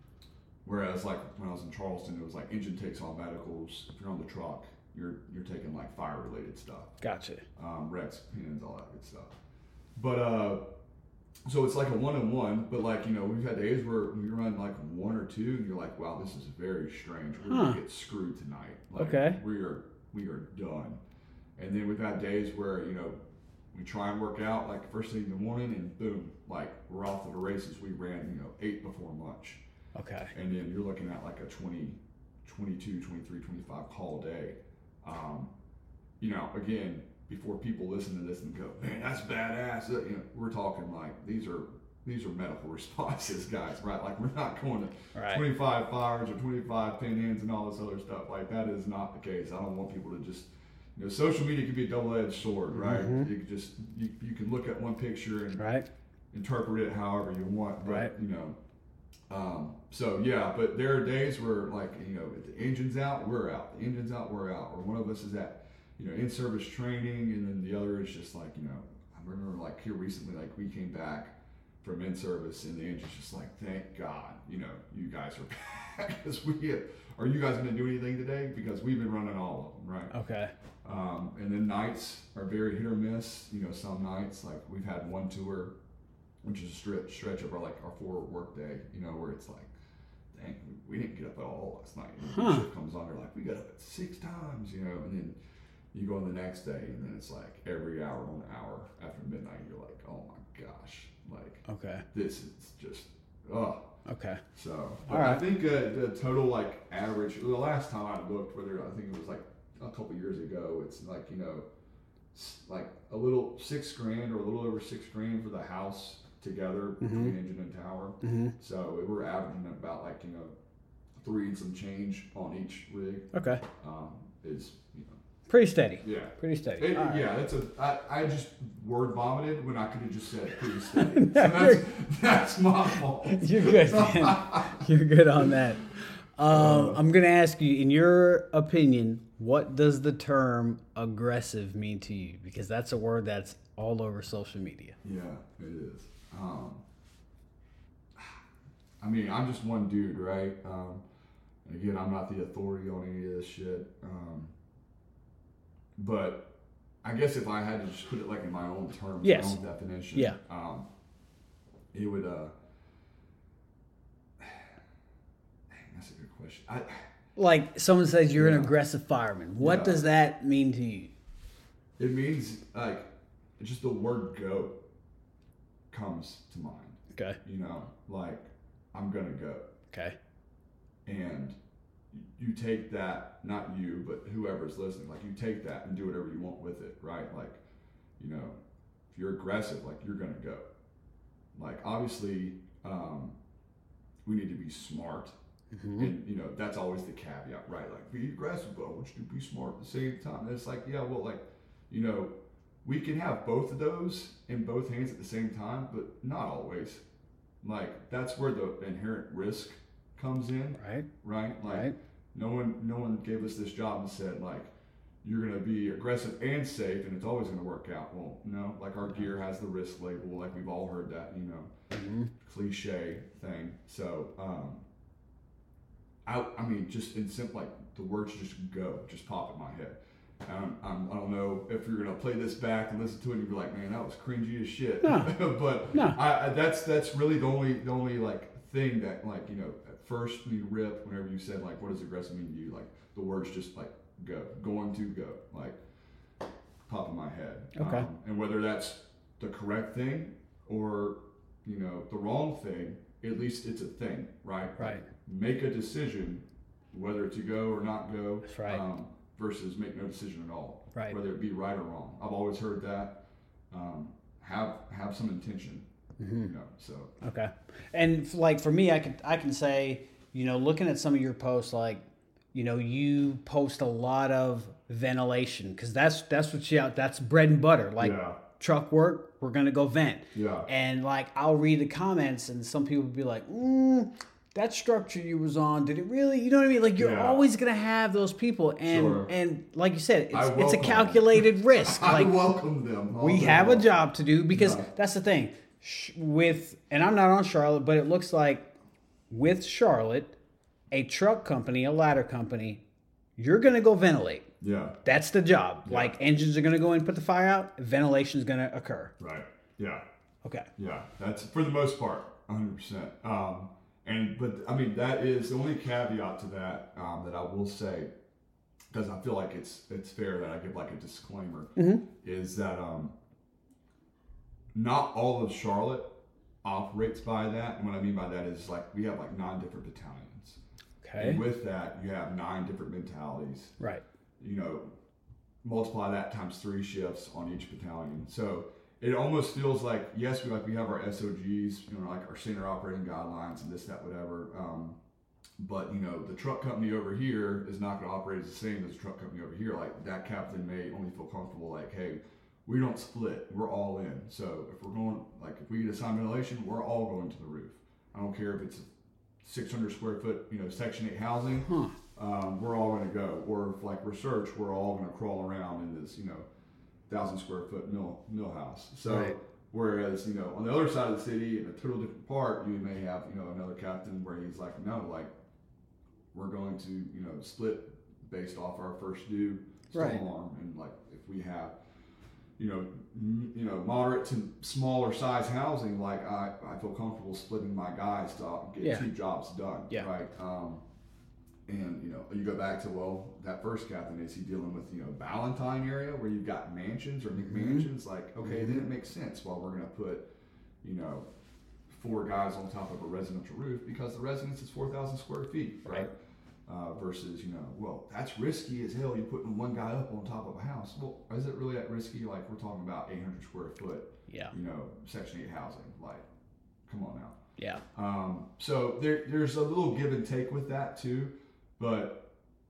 whereas like when I was in Charleston, it was like engine takes all medicals. If you're on the truck, you're you're taking like fire related stuff. Gotcha. Um, wrecks, pins, all that good stuff. But uh, so it's like a one on one. But like you know, we've had days where we run like one or two, and you're like, wow, this is very strange. We're Huh. gonna get screwed tonight. Like, Okay. We are we are done. And then we've had days where you know we try and work out like first thing in the morning, and boom, like we're off to the races. We ran you know eight before lunch. Okay. And then you're looking at like a twenty, twenty-two, twenty-three, twenty-five call day. Um, you know, again, before people listen to this and go, man, that's badass. You know, we're talking like these are these are medical responses, guys, right? Like we're not going to Right. twenty-five fires or twenty-five pin ends and all this other stuff. Like that is not the case. I don't want people to just, you know, social media can be a double-edged sword, right? Mhm. You can just you, you can look at one picture and Right. interpret it however you want, but Right. you know. Um, so yeah, but there are days where like, you know, if the engine's out, we're out. The engine's out, we're out. Or one of us is at, you know, in-service training, and then the other is just like, you know, I remember like here recently, like we came back from in-service and the engine's just like, thank God, you know, you guys are back. Because we have, are you guys going to do anything today? Because we've been running all of them, right? Okay. Um, and then nights are very hit or miss. You know, some nights, like we've had one tour, which is a stretch, stretch of our like our four work day, you know, where it's like, dang, we didn't get up at all last night. And Huh. the shift comes on, they're like, we got up at six times, you know, and then you go on the next day, and then it's like every hour on hour after midnight, you're like, oh my gosh, like Okay. this is just, oh. Okay. So, but All right. I think uh, the total like average, the last time I looked, whether I think it was like a couple years ago, it's like, you know, s- like a little six grand or a little over six grand for the house together between engine and tower. Mm-hmm. So we're averaging about like, you know, three and some change on each rig. Okay. Um, is, you know, Pretty steady. yeah. Pretty steady. It, All right. Yeah, that's a. I, I just word vomited when I could have just said pretty steady. So that's, that's my fault. You're good, man. You're good on that. Um, I'm going to ask you, in your opinion, what does the term aggressive mean to you? Because that's a word that's all over social media. Yeah, it is. Um, I mean, I'm just one dude, right? Um, and again, I'm not the authority on any of this shit. Um, but I guess if I had to just put it like in my own terms, yes. my own definition, yeah. um, it would. Uh, that's a good question. I, like someone says you're yeah. an aggressive fireman. What yeah. does that mean to you? It means like just the word "go" comes to mind. Okay. You know, like I'm gonna go. Okay. And you take that, not you, but whoever's listening, like you take that and do whatever you want with it, right? Like, you know, if you're aggressive, like you're gonna go. Like obviously, um, we need to be smart. Mm-hmm. And you know, that's always the caveat, right? Like be aggressive, but I want you to be smart at the same time. And it's like, yeah, well, like, you know, we can have both of those in both hands at the same time, but not always. Like that's where the inherent risk comes in. Right. Right? Like right. no one no one gave us this job and said like you're gonna be aggressive and safe and it's always gonna work out. Well, no, like our gear has the risk label, like we've all heard that, you know, mm-hmm. cliche thing. So um I I mean just in simple like the words just go, just pop in my head. Um, I'm, I don't know if you're gonna play this back and listen to it and be like, man, that was cringy as shit. No. but no. I, I, that's that's really the only the only like thing that like you know at first when you rip whenever you said like what does aggressive mean to you, like the words just like go, going to go, like pop in my head. Okay. Um, and whether that's the correct thing or you know the wrong thing, at least it's a thing, right? Right. Like, make a decision whether to go or not go. That's right. Um, versus make no decision at all, right. whether it be right or wrong. I've always heard that. Um, have have some intention, mm-hmm. you know. So okay, and like for me, I can I can say, you know, looking at some of your posts, like, you know, you post a lot of ventilation because that's that's what you that's bread and butter. Like yeah. truck work, we're gonna go vent. Yeah. And like I'll read the comments, and some people will be like, mm, that structure you was on, did it really? You know what I mean? Like you're yeah. always gonna have those people, and sure. and like you said, it's, it's a them. calculated risk. I like, welcome them. We have a job to do because yeah. that's the thing. With and I'm not on Charlotte, but it looks like with Charlotte, a truck company, a ladder company, you're gonna go ventilate. Yeah, that's the job. Yeah. Like engines are gonna go in and put the fire out. Ventilation is gonna occur. Right. Yeah. Okay. Yeah, that's for the most part, one hundred percent. Um, And but I mean that is the only caveat to that um, that I will say, because I feel like it's it's fair that I give like a disclaimer, mm-hmm. is that um, not all of Charlotte operates by that. And what I mean by that is like we have like nine different battalions. Okay. And with that, you have nine different mentalities. Right. You know, multiply that times three shifts on each battalion. So it almost feels like, yes, we like we have our S O Gs, you know, like our standard operating guidelines and this, that, whatever. Um, but you know, the truck company over here is not going to operate as the same as the truck company over here. Like that captain may only feel comfortable, like, hey, we don't split, we're all in. So if we're going, like, if we get assigned ventilation, we're all going to the roof. I don't care if it's six hundred square foot, you know, Section eight housing. Huh. Um, we're all going to go. Or if like research, we're all going to crawl around in this, you know, thousand square foot mill mill house. So right. Whereas, you know, on the other side of the city in a total different part, you may have, you know, another captain where he's like, no, like we're going to, you know, split based off our first due storm right. alarm. And like if we have, you know, m- you know, moderate to smaller size housing, like I, I feel comfortable splitting my guys to get yeah. two jobs done. Yeah. Right. Um, And, you know, you go back to, well, that first captain, is he dealing with, you know, Ballantyne area where you've got mansions or McMansions? Mm-hmm. Like, okay, mm-hmm. then it makes sense. Well, we're going to put, you know, four guys on top of a residential roof because the residence is four thousand square feet, right? right. Uh, versus, you know, well, that's risky as hell. You're putting one guy up on top of a house. Well, is it really that risky? Like, we're talking about eight hundred square foot, yeah. you know, Section eight housing. Like, come on now. Yeah. Um, so there, there's a little give and take with that, too. But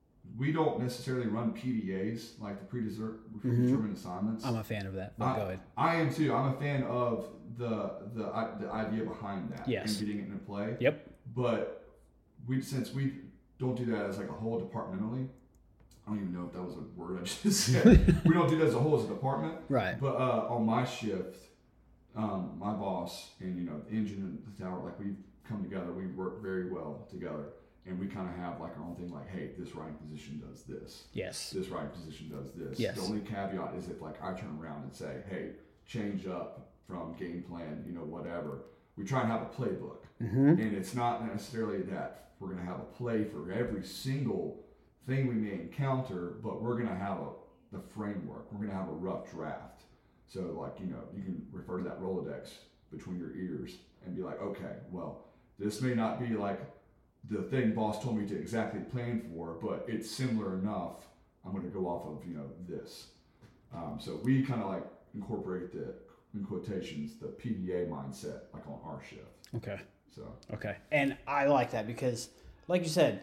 we don't necessarily run P D As, like the predetermined mm-hmm. assignments. I'm a fan of that, but I, go ahead. I am too. I'm a fan of the the the idea behind that yes. and getting it into play. Yep. But we since we don't do that as like a whole departmentally, I don't even know if that was a word I just said. We don't do that as a whole as a department. Right. But uh, on my shift, um, my boss and, you know, the engine and the tower, like we come together. We work very well together. And we kind of have like our own thing, like, hey, this riding position does this. Yes. This riding position does this. Yes. The only caveat is if like I turn around and say, hey, change up from game plan, you know, whatever. We try and have a playbook. Mm-hmm. And it's not necessarily that we're going to have a play for every single thing we may encounter, but we're going to have a the framework. We're going to have a rough draft. So like, you know, you can refer to that Rolodex between your ears and be like, okay, well, this may not be like the thing boss told me to exactly plan for, but it's similar enough. I'm going to go off of, you know, this. Um, so we kind of like incorporate the, in quotations, the P D A mindset, like on our shift. Okay. So. Okay. And I like that because, like you said,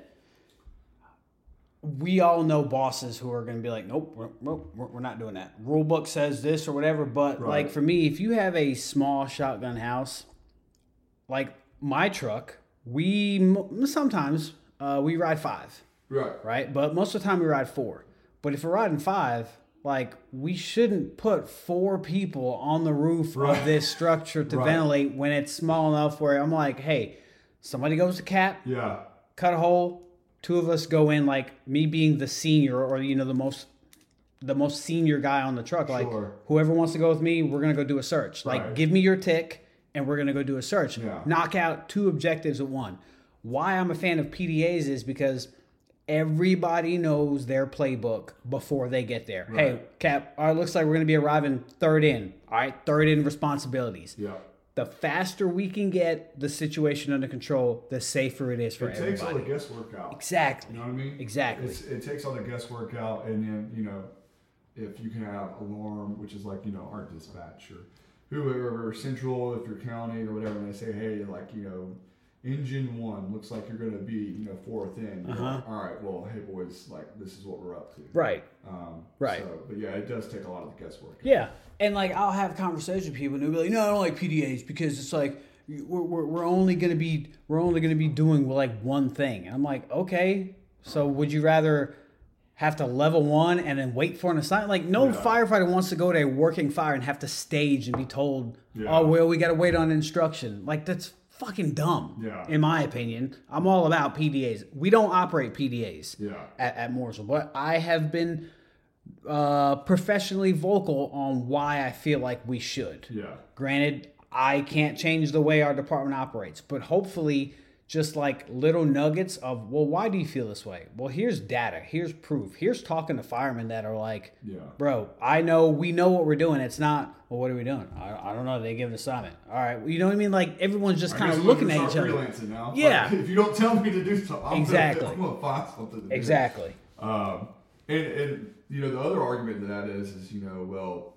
we all know bosses who are going to be like, nope, we're, nope, we're not doing that. Rule book says this or whatever. But Right. like for me, if you have a small shotgun house, like my truck, we sometimes uh, we ride five, Right. right? But most of the time we ride four. But if we're riding five, like we shouldn't put four people on the roof Right. of this structure to Right. ventilate when it's small enough where I'm like, hey, somebody goes to cap, Yeah. cut a hole, two of us go in, like me being the senior or, you know, the most the most senior guy on the truck. Like Sure. whoever wants to go with me, we're going to go do a search. Like Right. give me your tick and we're going to go do a search. Yeah. Knock out two objectives at one. Why I'm a fan of P D As is because everybody knows their playbook before they get there. Right. Hey, Cap, all right, looks like we're going to be arriving third in. All right, third in responsibilities. Yeah. The faster we can get the situation under control, the safer it is for It everybody. takes all the guesswork out. Exactly. You know what I mean? Exactly. It's, it takes all the guesswork out, and then, you know, if you can have alarm, which is like, you know, our dispatch or whoever, central, if you're county or whatever, and they say, hey, like, you know, engine one looks like you're going to be, you know, fourth in. You're Uh-huh. like, all right, well, hey, boys, like, this is what we're up to. Right. Um, Right. So, but yeah, it does take a lot of the guesswork. Yeah. And like I'll have conversations with people and they'll be like, no, I don't like P D As because it's like we're, we're, we're only gonna be we're only gonna be doing like one thing. And I'm like, okay, so would you rather have to level one and then wait for an assignment? Like no Yeah. firefighter wants to go to a working fire and have to stage and be told, Yeah. oh well, we gotta wait on instruction. Like that's fucking dumb. Yeah. In my opinion. I'm all about P D As. We don't operate P D As Yeah. at, at Mooresville, but I have been uh, professionally vocal on why I feel like we should. Yeah. Granted, I can't change the way our department operates, but hopefully just like little nuggets of, well, why do you feel this way? Well, here's data. Here's proof. Here's talking to firemen that are like, Yeah. bro, I know, we know what we're doing. It's not, well, what are we doing? I, I don't know. They give an assignment. All right. You know what I mean? Like everyone's just I kind guess of we'll looking at start each other. freelancing now. Yeah. Like, if you don't tell me to do something, I'm Exactly. Gonna, I'm going to find something to do. Exactly. Um, and, and, you know, the other argument to that is, is, you know, well,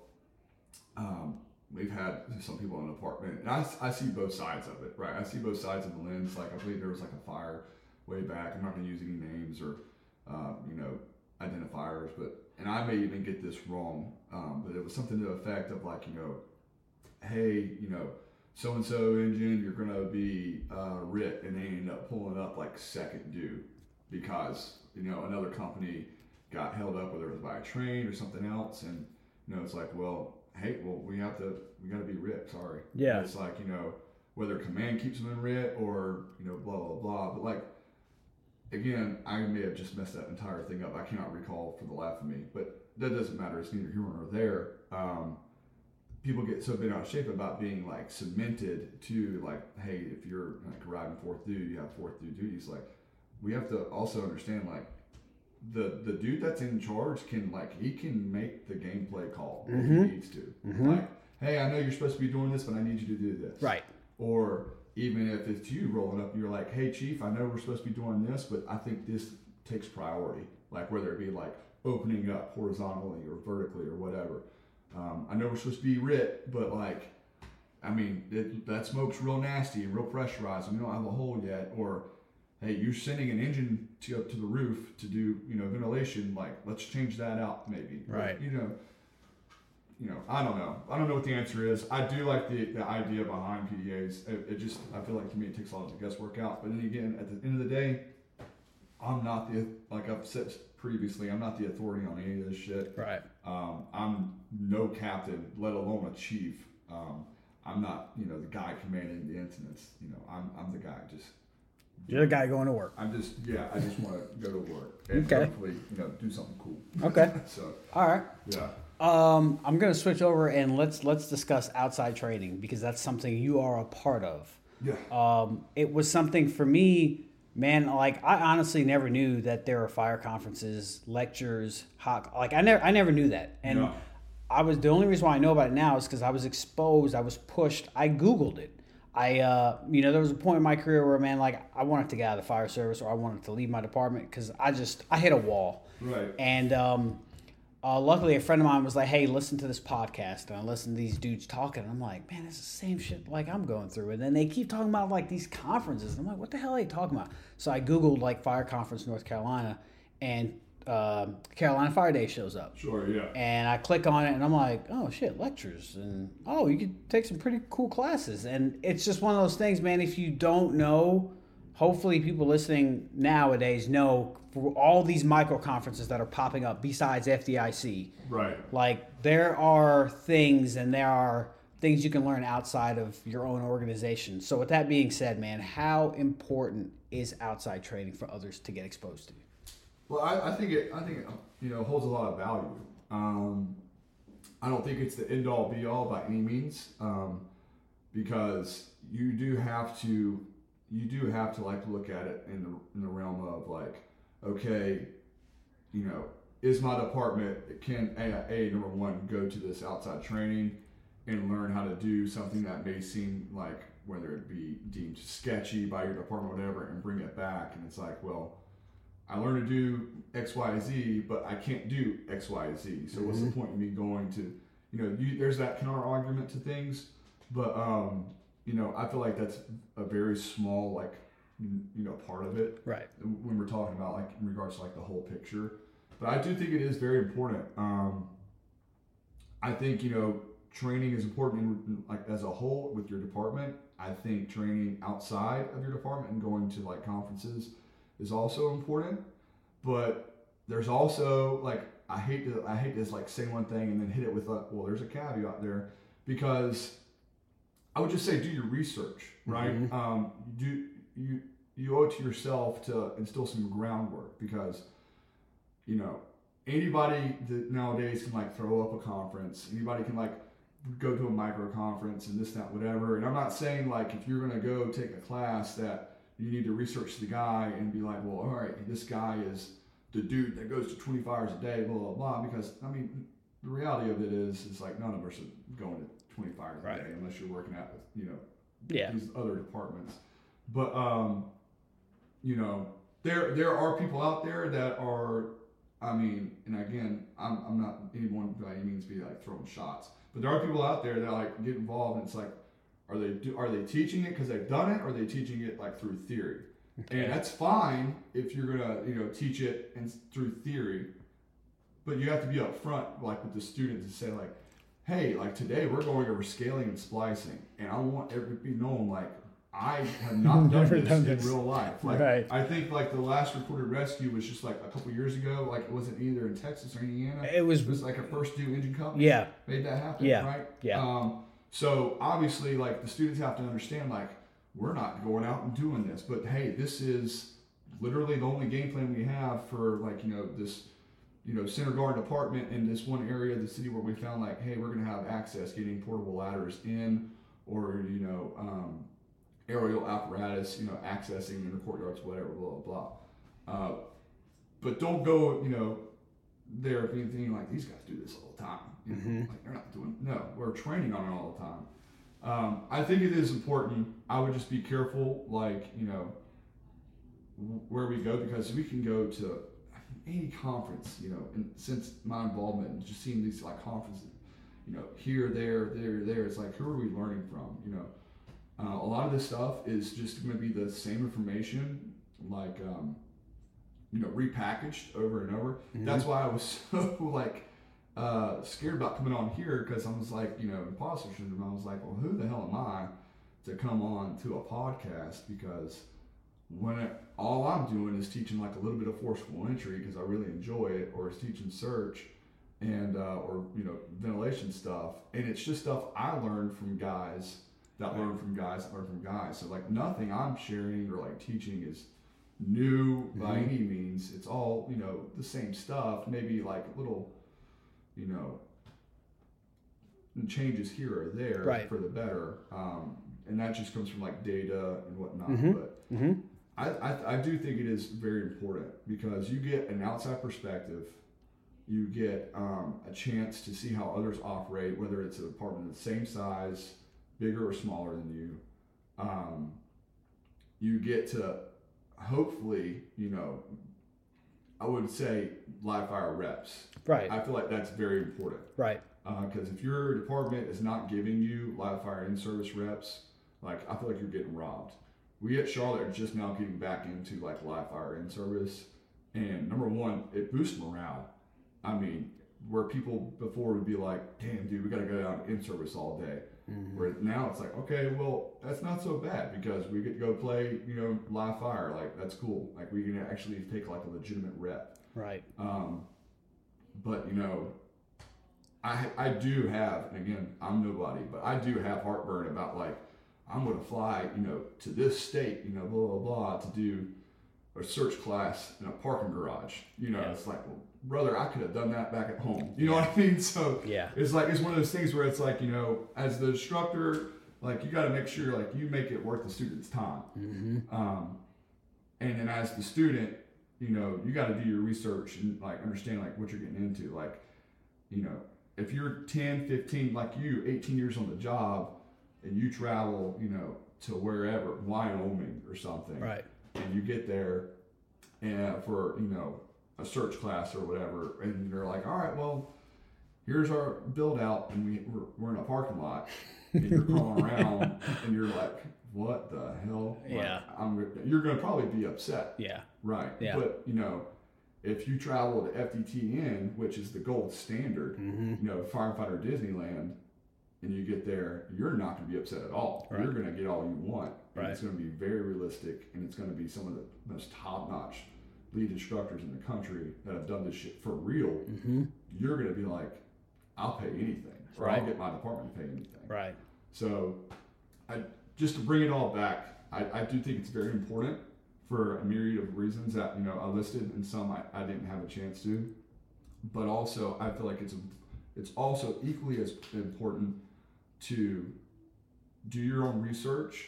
um, we've had some people in the apartment, and I, I see both sides of it, right? I see both sides of the lens. Like, I believe there was like a fire way back. I'm not going to use any names or, uh, you know, identifiers, but, and I may even get this wrong, um, but it was something to the effect of like, you know, hey, you know, so-and-so engine, you're going to be uh, R I T, and they ended up pulling up like second due because, you know, another company got held up, whether it was by a train or something else, and, you know, it's like, well, hey, well, we have to, we got to be R I T, sorry. Yeah. And it's like, you know, whether command keeps them in R I T or, you know, blah, blah, blah. But like, again, I may have just messed that entire thing up. I cannot recall for the life of me, but that doesn't matter. It's neither here nor there. Um, people get so bent out of shape about being like cemented to like, hey, if you're like arriving fourth due, you have fourth due duties. Like, we have to also understand like, the the dude that's in charge can like he can make the gameplay call if Mhm. he needs to. Mhm. Like, hey, I know you're supposed to be doing this, but I need you to do this. Right. Or even if it's you rolling up and you're like, hey, chief, I know we're supposed to be doing this, but I think this takes priority. Like whether it be like opening up horizontally or vertically or whatever. Um, I know we're supposed to be R I T, but like, I mean, it, that smoke's real nasty and real pressurized, and we don't have a hole yet. Or hey, you're sending an engine to up to the roof to do, you know, ventilation. Like, let's change that out, maybe. Right. But, you know, you know, I don't know. I don't know what the answer is. I do like the, the idea behind P D As. It, it just, I feel like to me, it takes a lot of the guesswork out. But then again, at the end of the day, I'm not the, like I've said previously, I'm not the authority on any of this shit. Right. Um, I'm no captain, let alone a chief. Um, I'm not, you know, the guy commanding the incidents. You know, I'm I'm the guy just. You're the guy going to work. I'm just, yeah, I just want to go to work and okay. hopefully, you know, do something cool. Okay. so. All right. Yeah. Um, I'm gonna switch over and let's let's discuss outside training because that's something you are a part of. Yeah. Um, it was something for me, man. Like I honestly never knew that there were fire conferences, lectures, hot. Like I never I never knew that, and No. I was the only reason why I know about it now is because I was exposed. I was pushed. I Googled it. I, uh, you know, there was a point in my career where, man, like I wanted to get out of the fire service or I wanted to leave my department because I just, I hit a wall. Right. And um, uh, luckily a friend of mine was like, hey, listen to this podcast. And I listened to these dudes talking. And I'm like, man, it's the same shit like I'm going through. And then they keep talking about like these conferences. And I'm like, what the hell are they talking about? So I Googled like Fire Conference North Carolina and uh, Carolina Fire Day shows up. Sure, yeah. And I click on it and I'm like, oh shit, lectures. And oh, you could take some pretty cool classes. And it's just one of those things, man, if you don't know, hopefully people listening nowadays know for all these micro conferences that are popping up besides F D I C. Right. Like there are things and there are things you can learn outside of your own organization. So with that being said, man, how important is outside training for others to get exposed to? Well, I, I think it. I think it, you know, holds a lot of value. Um, I don't think it's the end all be all by any means, um, because you do have to. You do have to like look at it in the in the realm of like, okay, you know, is my department can a, a number one go to this outside training and learn how to do something that may seem like whether it be deemed sketchy by your department or whatever, and bring it back, and it's like, well, I learned to do X, Y, Z, but I can't do X, Y, Z. So mm-hmm. what's the point of me going to, you know, you, there's that counter argument to things, but, um, you know, I feel like that's a very small, like, you know, part of it. Right. When we're talking about, like, in regards to, like, the whole picture. But I do think it is very important. Um, I think, you know, training is important, in, like, as a whole with your department. I think training outside of your department and going to, like, conferences is also important, but there's also like I hate to I hate to just like say one thing and then hit it with a, well, there's a caveat there, because I would just say do your research, right? Mm-hmm. Um, do you you owe it to yourself to instill some groundwork, because you know anybody that nowadays can like throw up a conference, anybody can like go to a micro conference and this, that, whatever. And I'm not saying like if you're gonna go take a class that you need to research the guy and be like, well, all right, this guy is the dude that goes to twenty-five hours a day, blah, blah, blah. Because, I mean, the reality of it is, is like none of us are going to twenty-five hours right. a day unless you're working at, you know, yeah. these other departments. But, um, you know, there there are people out there that are, I mean, and again, I'm, I'm not anyone by any means be like throwing shots, but there are people out there that like get involved, and it's like, Are they do, are they teaching it because they've done it, or are they teaching it like through theory? Okay. And that's fine if you're gonna you know teach it and through theory, but you have to be upfront like with the students and say like, hey, like today we're going over scaling and splicing, and I want it to be known like I have not done this done in this. real life. Like right. I think like the last recorded rescue was just like a couple years ago. Like it wasn't either in Texas or Indiana. It was, it was like a first due engine company. Yeah, made that happen. Yeah, right. Yeah. Um, So obviously, like the students have to understand, like we're not going out and doing this, but hey, this is literally the only game plan we have for like you know this, you know, center guard department in this one area of the city where we found like, hey, we're going to have access getting portable ladders in, or you know, um, aerial apparatus, you know, accessing inner courtyards, whatever, blah blah blah. Uh, but don't go, you know, there being thinking like these guys do this all the time. You know, mm-hmm. Like they're not doing. No, we're training on it all the time. Um, I think it is important. I would just be careful, like you know, where we go, because we can go to any conference, you know, and since my involvement and just seeing these like conferences, you know, here, there, there, there, it's like, who are we learning from? You know, uh, a lot of this stuff is just going to be the same information, like, um, you know, repackaged over and over. Mm-hmm. That's why I was so like uh, scared about coming on here, because I was like, you know, imposter syndrome. I was like, well, who the hell am I to come on to a podcast? Because when it, all I'm doing is teaching like a little bit of forceful entry because I really enjoy it, or is teaching search, and uh, or you know ventilation stuff, and it's just stuff I learned from guys that Right. learn from guys that learn from guys. So like nothing I'm sharing or like teaching is new by Mhm. any means. It's all you know the same stuff. Maybe like little you know changes here or there Right. for the better, um, and that just comes from like data and whatnot. Mhm. But Mm-hmm. I, I I do think it is very important because you get an outside perspective. You get um, a chance to see how others operate, whether it's an apartment the same size, bigger or smaller than you. Um, you get to hopefully, you know, I would say live fire reps. Right. I feel like that's very important Right. because if your department is not giving you live fire in-service reps, like I feel like you're getting robbed. We at Charlotte are just now getting back into like live fire in-service, and number one, it boosts morale. I mean, where people before would be like, damn, dude, we got to go down in service all day. Mm-hmm. Where now it's like, okay, well, that's not so bad because we get to go play, you know, live fire. Like, that's cool. Like, we can actually take like a legitimate rep. Right. Um, but, you know, I I do have, and again, I'm nobody, but I do have heartburn about like, I'm going to fly, you know, to this state, you know, blah, blah, blah, to do a search class in a parking garage. You know, Yeah. it's like, well, brother, I could have done that back at home. You know what I mean? So Yeah. it's like, it's one of those things where it's like, you know, as the instructor, like you got to make sure like you make it worth the student's time. Mm-hmm. Um, and then as the student, you know, you got to do your research and like understand like what you're getting into. Like, you know, if you're ten, fifteen, like you, eighteen years on the job and you travel, you know, to wherever, Wyoming or something. Right. And you get there and for, you know, a search class or whatever, and they're like, all right, well, here's our build out, and we, we're, we're in a parking lot, and you're crawling around, and you're like, what the hell? Like, Yeah. I'm, you're going to probably be upset. Yeah. Right. Yeah. But, you know, if you travel to F D T N, which is the gold standard, Mm-hmm. you know, firefighter Disneyland, and you get there, you're not going to be upset at all. Right. You're going to get all you want. And Right. it's going to be very realistic, and it's going to be some of the most top-notch lead instructors in the country that have done this shit for real. Mm-hmm. You're going to be like, I'll pay anything. Or Right. I'll get my department to pay anything. Right. So I, just to bring it all back, I, I do think it's very important for a myriad of reasons that, you know, I listed, and some I, I didn't have a chance to. But also, I feel like it's it's also equally as important to do your own research.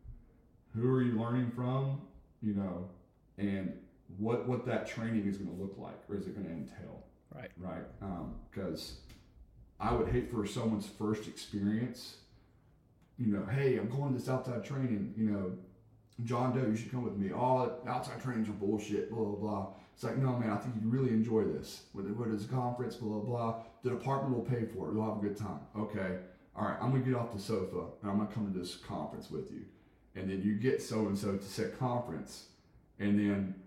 Who are you learning from? You know, and what what that training is going to look like, or is it going to entail? Right. Right. Because um, I would hate for someone's first experience, you know, hey, I'm going to this outside training, you know, John Doe, you should come with me. All outside trainings are bullshit, blah, blah, blah. It's like, no, man, I think you'd really enjoy this. What, what is a conference, blah, blah, blah. The department will pay for it. You'll have a good time. Okay. All right, I'm going to get off the sofa, and I'm going to come to this conference with you. And then you get so-and-so to said conference, and then,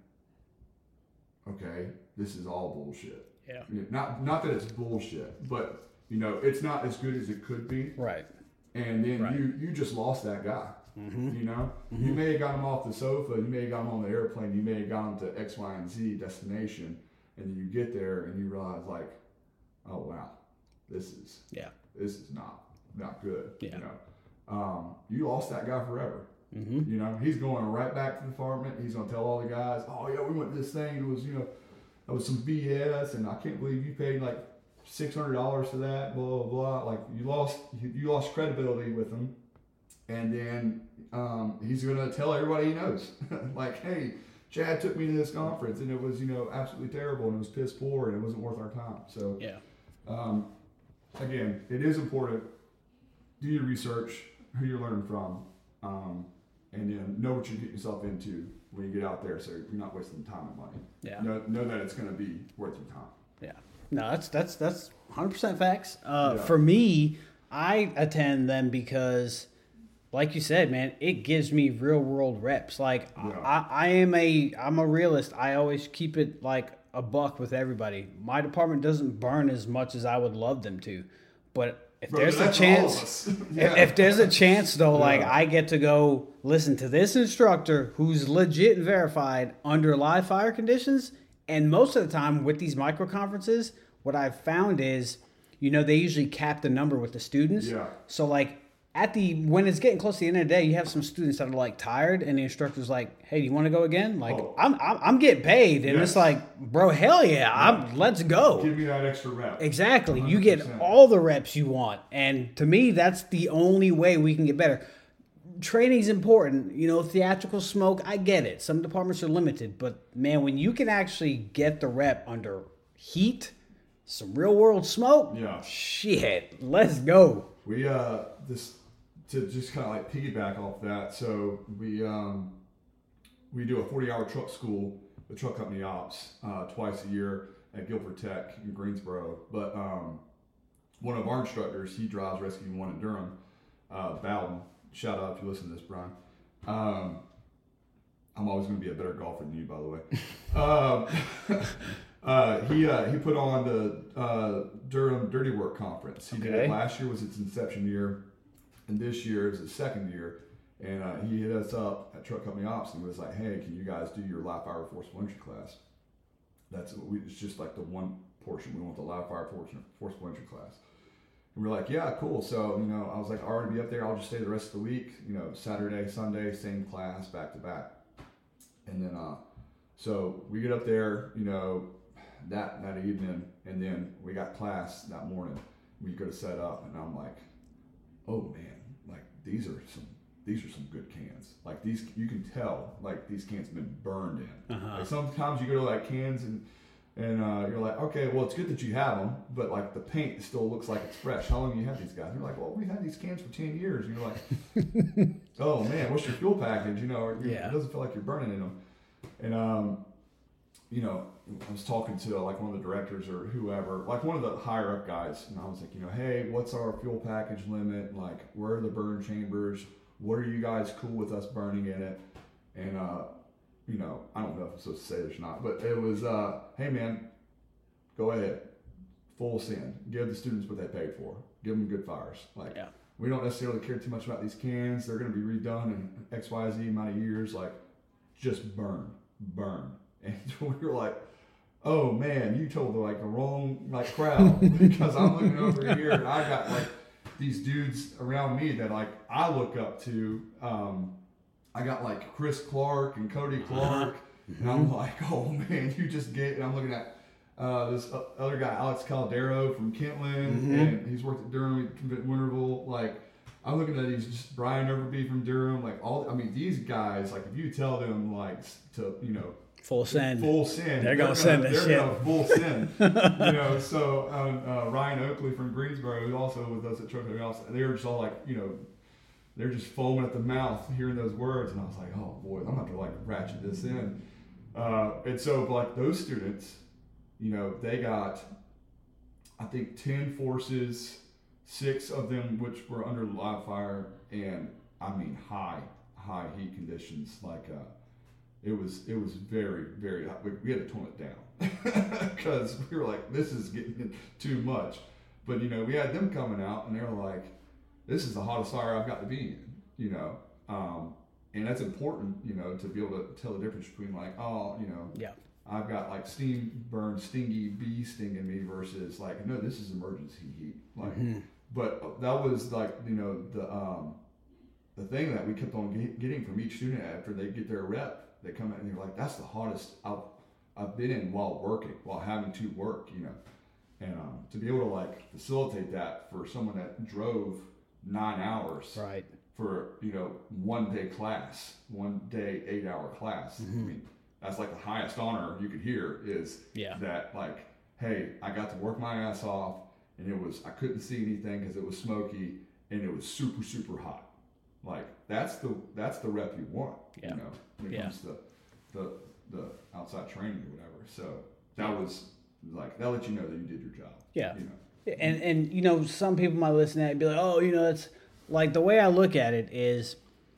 okay, this is all bullshit. Yeah. Not not that it's bullshit, but you know it's not as good as it could be. Right. And then Right. you you just lost that guy. Mm-hmm. You know, Mm-hmm. you may have got him off the sofa, you may have got him on the airplane, you may have got him to X, Y, and Z destination, and then you get there and you realize like, oh wow, this is Yeah. this is not not good. Yeah. You know, um, you lost that guy forever. Mm-hmm. You know, he's going right back to the department. He's going to tell all the guys, oh, yeah, we went to this thing. It was, you know, it was some B S, and I can't believe you paid like six hundred dollars for that, blah, blah, blah. Like, you lost you, you lost credibility with him. And then um, he's going to tell everybody he knows. Like, hey, Chad took me to this conference, and it was, you know, absolutely terrible, and it was piss poor, and it wasn't worth our time. So, Yeah. um, again, it is important. Do your research, who you're learning from. Um, and then know what you get yourself into when you get out there, so you're not wasting time and money. Yeah. Know, know that it's going to be worth your time. Yeah. No, that's that's that's one hundred percent facts. Uh, Yeah. For me, I attend them because, like you said, man, it gives me real world reps. Like Yeah. I, I am a I'm a realist. I always keep it like a buck with everybody. My department doesn't burn as much as I would love them to, but if Bro, there's a that's all of chance, us. if, Yeah. if there's a chance though, like Yeah. I get to go listen to this instructor who's legit and verified under live fire conditions, and most of the time with these micro conferences, what I've found is, you know, they usually cap the number with the students. Yeah. So like at the when it's getting close to the end of the day, you have some students that are like tired, and the instructor's like, "Hey, do you want to go again?" Like, oh. I'm, I'm I'm getting paid, and yes. it's like, bro, hell yeah, yeah. I'm let's go. Give me that extra rep. Exactly. one hundred percent. You get all the reps you want, and to me, that's the only way we can get better. Training's important, you know, theatrical smoke, I get it. Some departments are limited, but man, when you can actually get the rep under heat, some real world smoke, yeah, shit, let's go. We, uh, this, to just kind of like piggyback off that, so we, um, we do a forty hour truck school with truck company ops, uh, twice a year at Guilford Tech in Greensboro. But, um, one of our instructors, he drives Rescue One in Durham, uh, Bowden. Shout out if you listen to this, Brian. Um, I'm always going to be a better golfer than you, by the way. um, uh, he uh, he put on the uh, Durham Dirty Work Conference. He okay. did it last year was its inception year, and this year is its second year. And uh, he hit us up at Truck Company Ops and was like, "Hey, can you guys do your live fire forcible entry class?" That's we, it's just like the one portion we want, the live fire forcible entry class. We were like, yeah, cool. So, you know, I was like, I'll already be up there. I'll just stay the rest of the week. You know, Saturday, Sunday, same class, back to back. And then, uh, so we get up there, you know, that that evening, and then we got class that morning. We go to set up, and I'm like, oh man, like these are some these are some good cans. Like these, you can tell, like these cans have been burned in. Uh-huh. Like sometimes you go to like cans and. And uh, you're like, okay, well, it's good that you have them, but like the paint still looks like it's fresh. How long do you have these guys? And you're like, well, we've had these cans for ten years. And you're like, oh man, what's your fuel package? You know, yeah. It doesn't feel like you're burning in them. And, um, you know, I was talking to like one of the directors or whoever, like one of the higher up guys. And I was like, you know, hey, what's our fuel package limit? Like, where are the burn chambers? What are you guys cool with us burning in it? And, uh, you know, I don't know if I'm supposed to say this or not, but it was, uh, hey man, go ahead, full send. Give the students what they paid for. Give them good fires. Like, yeah. We don't necessarily care too much about these cans. They're going to be redone in X, Y, Z amount of years. Like, just burn, burn. And we were like, oh man, you told the, like the wrong like crowd because I'm looking over here and I got like these dudes around me that like I look up to. Um, I got like Chris Clark and Cody Clark, mm-hmm. and I'm like, oh man, you just get. And I'm looking at uh, this other guy, Alex Caldero from Kentland, mm-hmm. and he's worked at Durham, Winterville. Like, I'm looking at these, just Brian Overby from Durham. Like all, I mean, these guys. Like, if you tell them like to, you know, full send, full send, they're, they're gonna, gonna send this They're shit. gonna full send. You know, so um, uh, Ryan Oakley from Greensboro, who's also with us at Truck Company Ops, they were just all like, you know. They're just foaming at the mouth hearing those words, and I was like, "Oh boy, I'm gonna have to like ratchet this in." Uh, and so, like those students, you know, they got, I think, ten forces, six of them which were under live fire, and I mean high, high heat conditions. Like, uh, it was, it was very, very hot. We, we had to tone it down because we were like, "This is getting too much." But you know, we had them coming out, and they were like, this is the hottest fire I've got to be in, you know, um, and that's important, you know, to be able to tell the difference between like, oh, you know, yeah, I've got like steam burn, stingy bee stinging me versus like, no, this is emergency heat. Like, mm-hmm. But that was like, you know, the um, the thing that we kept on get, getting from each student after they get their rep, they come out and they're like, that's the hottest I've I've been in while working, while having to work, you know, and um, to be able to like facilitate that for someone that drove nine hours right. for, you know, one day class, one day, eight hour class. Mm-hmm. I mean, that's like the highest honor you could hear is yeah. that like, hey, I got to work my ass off and it was, I couldn't see anything because it was smoky and it was super, super hot. Like that's the, that's the rep you want, yeah. you know, when it yeah. comes to the, the outside training or whatever. So that was like, that let you know that you did your job. Yeah. You know? And, and you know, some people might listen to that and be like, oh, you know, it's like the way I look at it is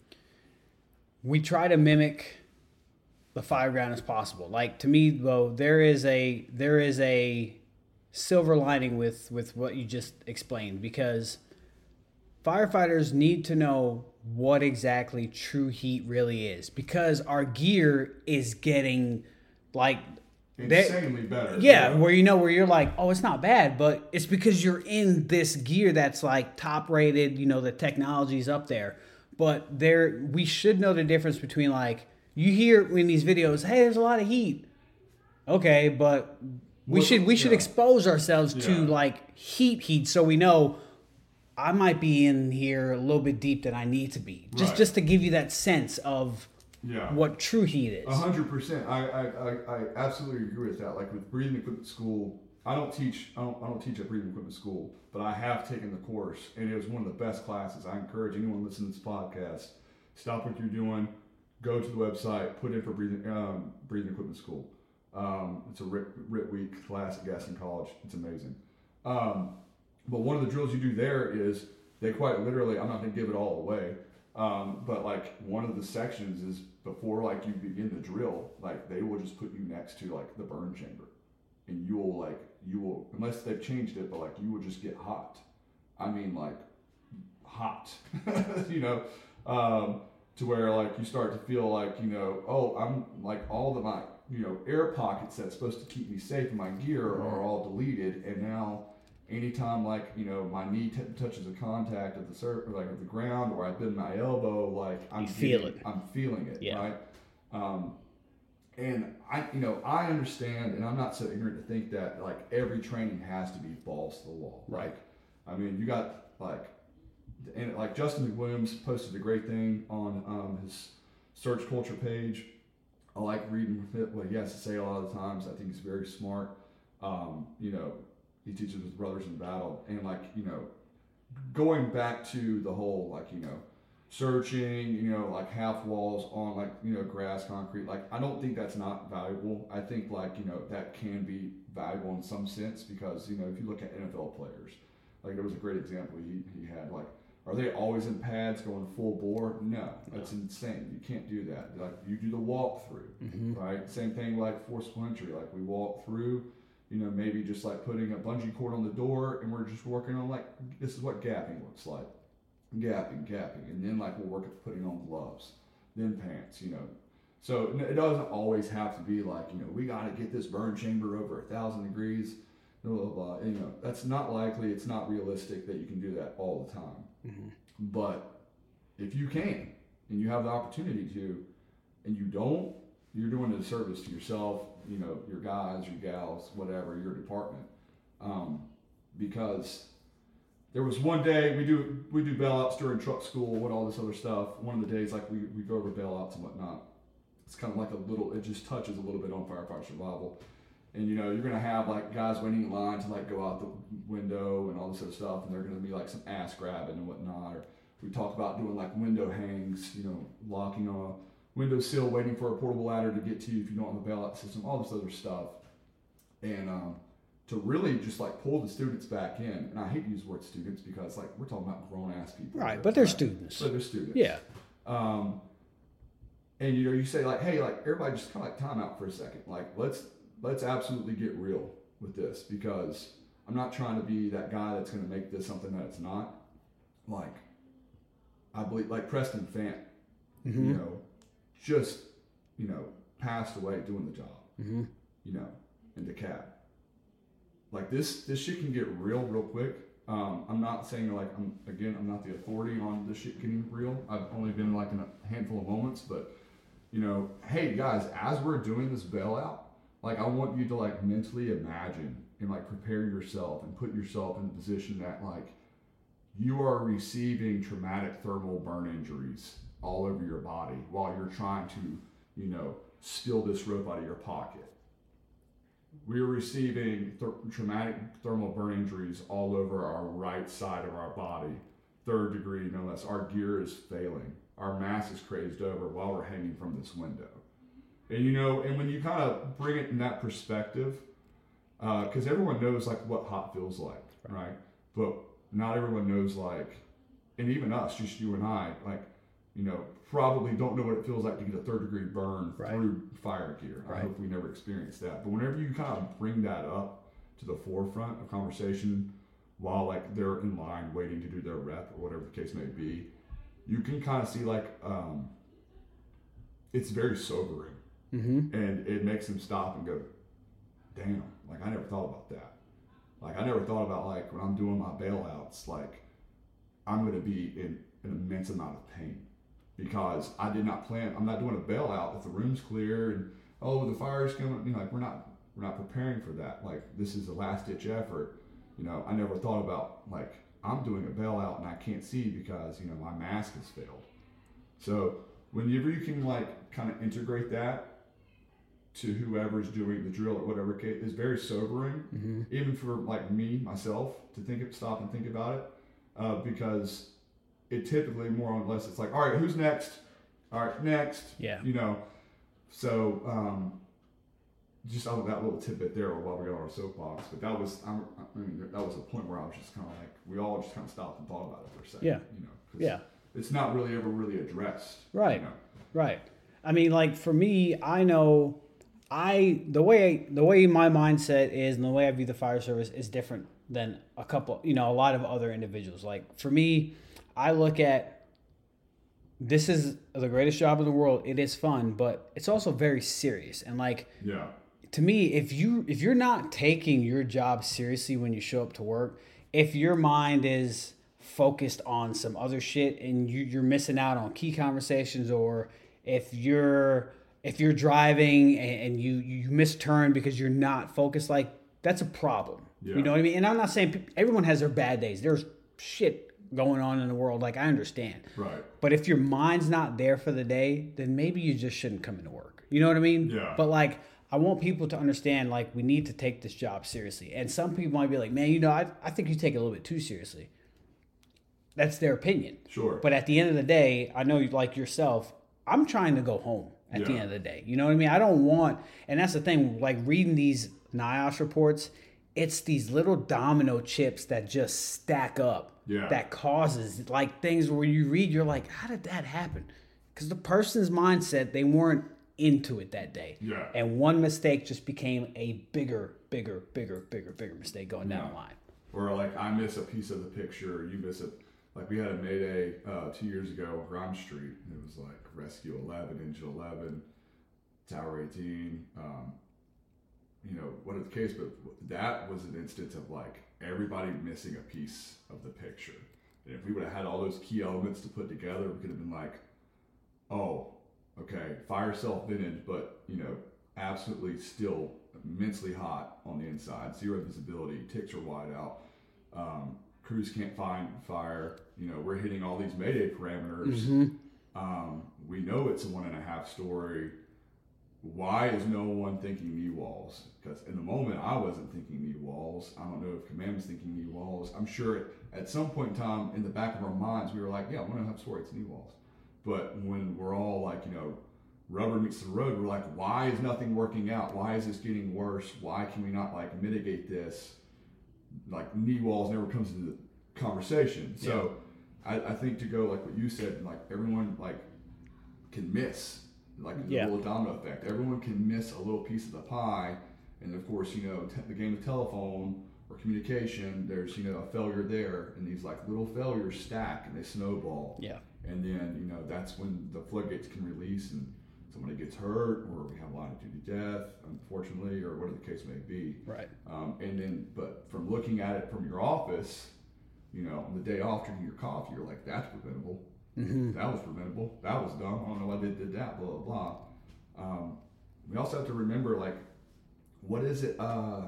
we try to mimic the fire ground as possible. Like to me, though, there is a there is a silver lining with, with what you just explained because firefighters need to know what exactly true heat really is because our gear is getting like insanely that, better. Yeah, yeah, where you know where you're like, oh, it's not bad, but it's because you're in this gear that's like top rated. You know, the technology's up there, but there we should know the difference between like you hear in these videos, hey, there's a lot of heat. Okay, but we what, should we yeah. should expose ourselves yeah. to like heat heat so we know I might be in here a little bit deep than I need to be. Just right. just to give you that sense of yeah. what true heat is. A hundred percent. I, I, I, I absolutely agree with that. Like with breathing equipment school, I don't teach I don't I don't teach at breathing equipment school, but I have taken the course and it was one of the best classes. I encourage anyone listening to this podcast, stop what you're doing, go to the website, put in for breathing um, breathing equipment school. Um, it's a R I T, R I T week class at Gaston College. It's amazing. Um, but one of the drills you do there is they quite literally, I'm not going to give it all away, um, but like one of the sections is before like you begin the drill, like they will just put you next to like the burn chamber and you will like, you will, unless they've changed it, but like you will just get hot. I mean like hot, you know, um, to where like you start to feel like, you know, oh, I'm like all the my, you know, air pockets that's supposed to keep me safe in my gear are all deleted, and now anytime like, you know, my knee t- touches a contact of the sur- like of the ground, or I bend my elbow, like I'm you feel getting, it. I'm feeling it, yeah. right? Um, and I, you know, I understand, and I'm not so ignorant to think that like every training has to be balls to the wall. Right. Like, I mean, you got like, and like Justin McWilliams posted a great thing on um, his search culture page. I like reading what he has to say a lot of the times. I think he's very smart. Um, you know, he teaches his brothers in battle. And like, you know, going back to the whole, like, you know, searching, you know, like half walls on like, you know, grass, concrete. Like, I don't think that's not valuable. I think like, you know, that can be valuable in some sense because, you know, if you look at N F L players, like there was a great example he, he had, like, are they always in pads going full bore? No, that's no. insane. You can't do that. Like you do the walkthrough, mm-hmm. right? Same thing like forcible entry. Like we walk through, you know, maybe just like putting a bungee cord on the door, and we're just working on like this is what gapping looks like, gapping, gapping, and then like we'll work at putting on gloves, then pants, you know. So it doesn't always have to be like, you know, we got to get this burn chamber over a thousand degrees. Blah, blah, blah. And, you know, that's not likely. It's not realistic that you can do that all the time. Mm-hmm. But if you can, and you have the opportunity to, and you don't, you're doing a disservice to yourself, you know, your guys, your gals, whatever, your department. Um, because there was one day we do we do bailouts during truck school and all this other stuff. One of the days, like we, we go over bailouts and whatnot. It's kind of like a little, it just touches a little bit on firefighter survival. And you know, you're gonna have like guys waiting in line to like go out the window and all this other stuff, and they're gonna be like some ass grabbing and whatnot. Or we talk about doing like window hangs, you know, locking on a windowsill, waiting for a portable ladder to get to you if you don't have a bailout system, all this other stuff. And um, to really just like pull the students back in, and I hate to use the word students because like we're talking about grown ass people, right? But they're right? students. But they're students, yeah. Um, and you know, you say like, hey, like everybody, just kind of like time out for a second, like let's. Let's absolutely get real with this because I'm not trying to be that guy that's going to make this something that it's not. Like, I believe, like Preston Fant, mm-hmm. you know, just, you know, passed away doing the job, mm-hmm. you know, in the cab. Like this, this shit can get real, real quick. Um, I'm not saying like, I'm again, I'm not the authority on this shit getting real. I've only been like in a handful of moments, but you know, hey guys, as we're doing this bailout, like I want you to like mentally imagine and like prepare yourself and put yourself in the position that like you are receiving traumatic thermal burn injuries all over your body while you're trying to, you know, steal this rope out of your pocket. We're receiving th- traumatic thermal burn injuries all over our right side of our body, third degree, no less. Our gear is failing. Our mass is crazed over while we're hanging from this window. And you know, and when you kind of bring it in that perspective, because uh, everyone knows like what hot feels like, right. right? But not everyone knows like, and even us, just you and I, like, you know, probably don't know what it feels like to get a third degree burn right. through fire gear. Right. I hope we never experience that. But whenever you kind of bring that up to the forefront of conversation while like they're in line waiting to do their rep or whatever the case may be, you can kind of see like, um, it's very sobering. Mm-hmm. And it makes them stop and go, damn, like I never thought about that. Like I never thought about like when I'm doing my bailouts, like I'm going to be in an immense amount of pain because I did not plan. I'm not doing a bailout if the room's clear and oh the fire's coming. You know, like we're not we're not preparing for that. Like this is a last ditch effort. You know, I never thought about like I'm doing a bailout and I can't see because you know my mask has failed. So whenever you can like kind of integrate that to whoever's doing the drill or whatever case is very sobering, mm-hmm. even for like me myself to think of, stop and think about it, uh, because it typically more or less it's like, all right, who's next? All right, next. Yeah. You know, so um, just out of that little tidbit there while we got on our soapbox, but that was I'm, I mean that was a point where I was just kind of like we all just kind of stopped and thought about it for a second. Yeah. You know. Yeah. It's not really ever really addressed. Right. You know? Right. I mean, like for me, I know. I the way the way my mindset is and the way I view the fire service is different than a couple, you know, a lot of other individuals. Like for me, I look at this is the greatest job in the world. It is fun, but it's also very serious. And like, yeah, to me, if you if you're not taking your job seriously when you show up to work, if your mind is focused on some other shit and you, you're missing out on key conversations, or if you're If you're driving and you, you misturn because you're not focused, like that's a problem. Yeah. You know what I mean? And I'm not saying everyone has their bad days. There's shit going on in the world. Like I understand. Right. But if your mind's not there for the day, then maybe you just shouldn't come into work. You know what I mean? Yeah. But like, I want people to understand, like, we need to take this job seriously. And some people might be like, man, you know, I, I think you take it a little bit too seriously. That's their opinion. Sure. But at the end of the day, I know like yourself, I'm trying to go home. At yeah. the end of the day, you know what I mean? I don't want, and that's the thing, like reading these N I O S reports, it's these little domino chips that just stack up yeah. that causes like things where you read, you're like, how did that happen? Because the person's mindset, they weren't into it that day. Yeah. And one mistake just became a bigger, bigger, bigger, bigger, bigger mistake going yeah. down the line. Or like I miss a piece of the picture, you miss it. Like we had a Mayday uh, two years ago on Grimes Street. It was like Rescue eleven, Engine eleven, Tower eighteen. Um, you know, what is the case? But that was an instance of like everybody missing a piece of the picture. And if we would have had all those key elements to put together, we could have been like, oh, okay, fire self-vented, but you know, absolutely still immensely hot on the inside, zero visibility, ticks are wide out. Um, Crews can't find fire. You know, we're hitting all these Mayday parameters. Mm-hmm. Um, we know it's a one and a half story. Why is no one thinking knee walls? Because in the moment, I wasn't thinking knee walls. I don't know if Command was thinking knee walls. I'm sure at some point in time, in the back of our minds, we were like, yeah, one and a half story, it's knee walls. But when we're all like, you know, rubber meets the road, we're like, why is nothing working out? Why is this getting worse? Why can we not like mitigate this? Like knee walls never comes into the conversation. So yeah. I, I think to go like what you said, like everyone like can miss, like the yeah. little domino effect. Everyone can miss a little piece of the pie. And of course, you know, te- the game of telephone or communication, there's, you know, a failure there, and these like little failures stack and they snowball. Yeah. And then, you know, that's when the floodgates can release and somebody gets hurt, or we have line of duty death, unfortunately, or whatever the case may be. Right. Um, and then, but from looking at it from your office, you know, on the day off drinking your coffee, you're like, that's preventable. Mm-hmm. That was preventable. That was dumb. I don't know why they did that, blah, blah, blah. Um, we also have to remember, like, what is it? Uh,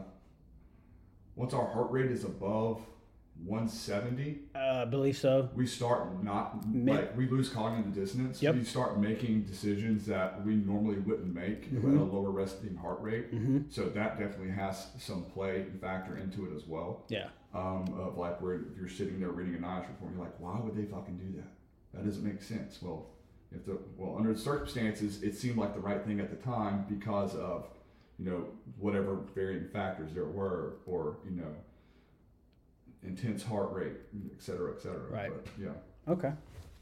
once our heart rate is above one seventy, uh, I believe so. We start not Mid- like we lose cognitive dissonance. Yep. We start making decisions that we normally wouldn't make mm-hmm. at a lower resting heart rate. Mm-hmm. So that definitely has some play and factor into it as well. Yeah. Um, of like where if you're sitting there reading a N I O S report, you're like, why would they fucking do that? That doesn't make sense. Well, if the well under the circumstances, it seemed like the right thing at the time because of, you know, whatever varying factors there were, or you know, intense heart rate, et cetera, et cetera. Right. But, yeah. Okay.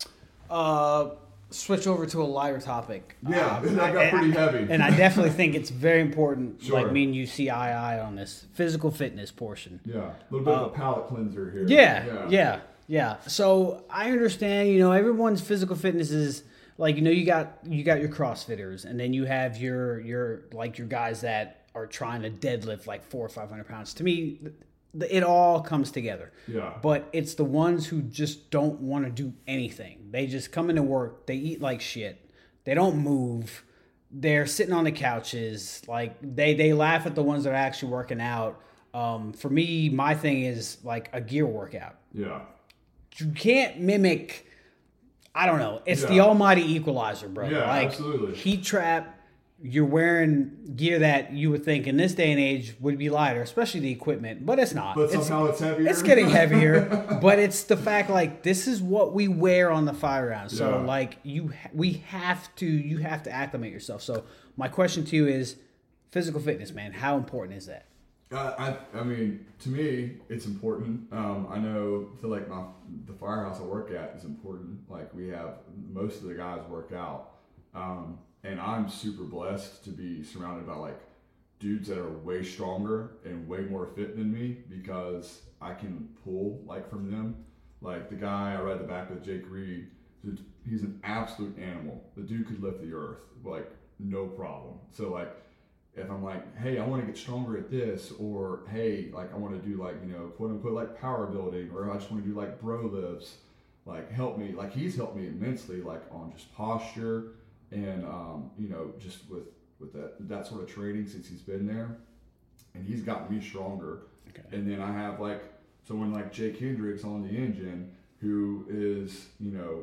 Uh, switch over to a lighter topic. Yeah, uh, that got pretty heavy. And I definitely think it's very important, sure. like me and you see eye to eye on this physical fitness portion. Yeah, a little bit uh, of a palate cleanser here. Yeah, yeah, yeah, yeah. So I understand, you know, everyone's physical fitness is like, you know, you got you got your CrossFitters, and then you have your your like your guys that are trying to deadlift like four or five hundred pounds. To me, it all comes together. Yeah. But it's the ones who just don't want to do anything. They just come into work. They eat like shit. They don't move. They're sitting on the couches. Like they, they laugh at the ones that are actually working out. Um, for me, my thing is like a gear workout. Yeah. You can't mimic. I don't know. It's Yeah. the almighty equalizer, bro. Yeah, like, absolutely. Heat trap. You're wearing gear that you would think in this day and age would be lighter, especially the equipment, but it's not. But it's, somehow it's heavier. It's getting heavier, but it's the fact like this is what we wear on the fire round. So Yeah. like you, we have to, you have to acclimate yourself. So my question to you is, physical fitness, man. How important is that? Uh, I, I mean, to me, it's important. Um, I know, feel like my the firehouse I work at is important. Like we have most of the guys work out, um, and I'm super blessed to be surrounded by like dudes that are way stronger and way more fit than me because I can pull like from them. Like the guy I ride the back with, Jake Reed, he's an absolute animal. The dude could lift the earth like no problem. So like. If I'm like, hey, I want to get stronger at this, or hey, like I want to do like, you know, quote unquote, like power building, or I just want to do like bro lifts, like help me. Like he's helped me immensely, like on just posture and, um, you know, just with, with that, that sort of training since he's been there. And he's gotten me stronger. Okay. And then I have like someone like Jake Hendricks on the engine who is, you know,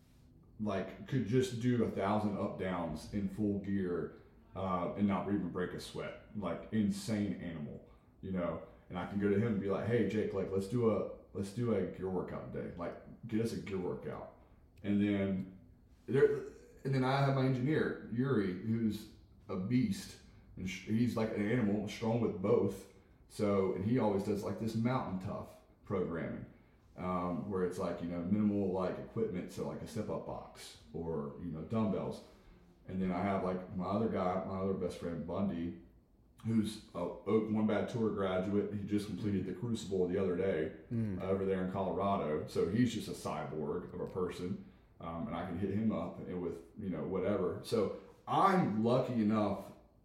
like could just do a thousand up downs in full gear. Uh, and not even break a sweat, like insane animal, you know. And I can go to him and be like, "Hey, Jake, like let's do a let's do a gear workout day. Like get us a gear workout." And then there, and then I have my engineer Yuri, who's a beast, and sh- he's like an animal, strong with both. So, and he always does like this mountain tough programming, um, where it's like you know minimal like equipment, so like a step up box or you know dumbbells. And then I have like my other guy, my other best friend Bundy, who's a One Bad Tour graduate. He just completed the Crucible the other day mm. uh, over there in Colorado. So he's just a cyborg of a person, um, and I can hit him up and with you know whatever. So I'm lucky enough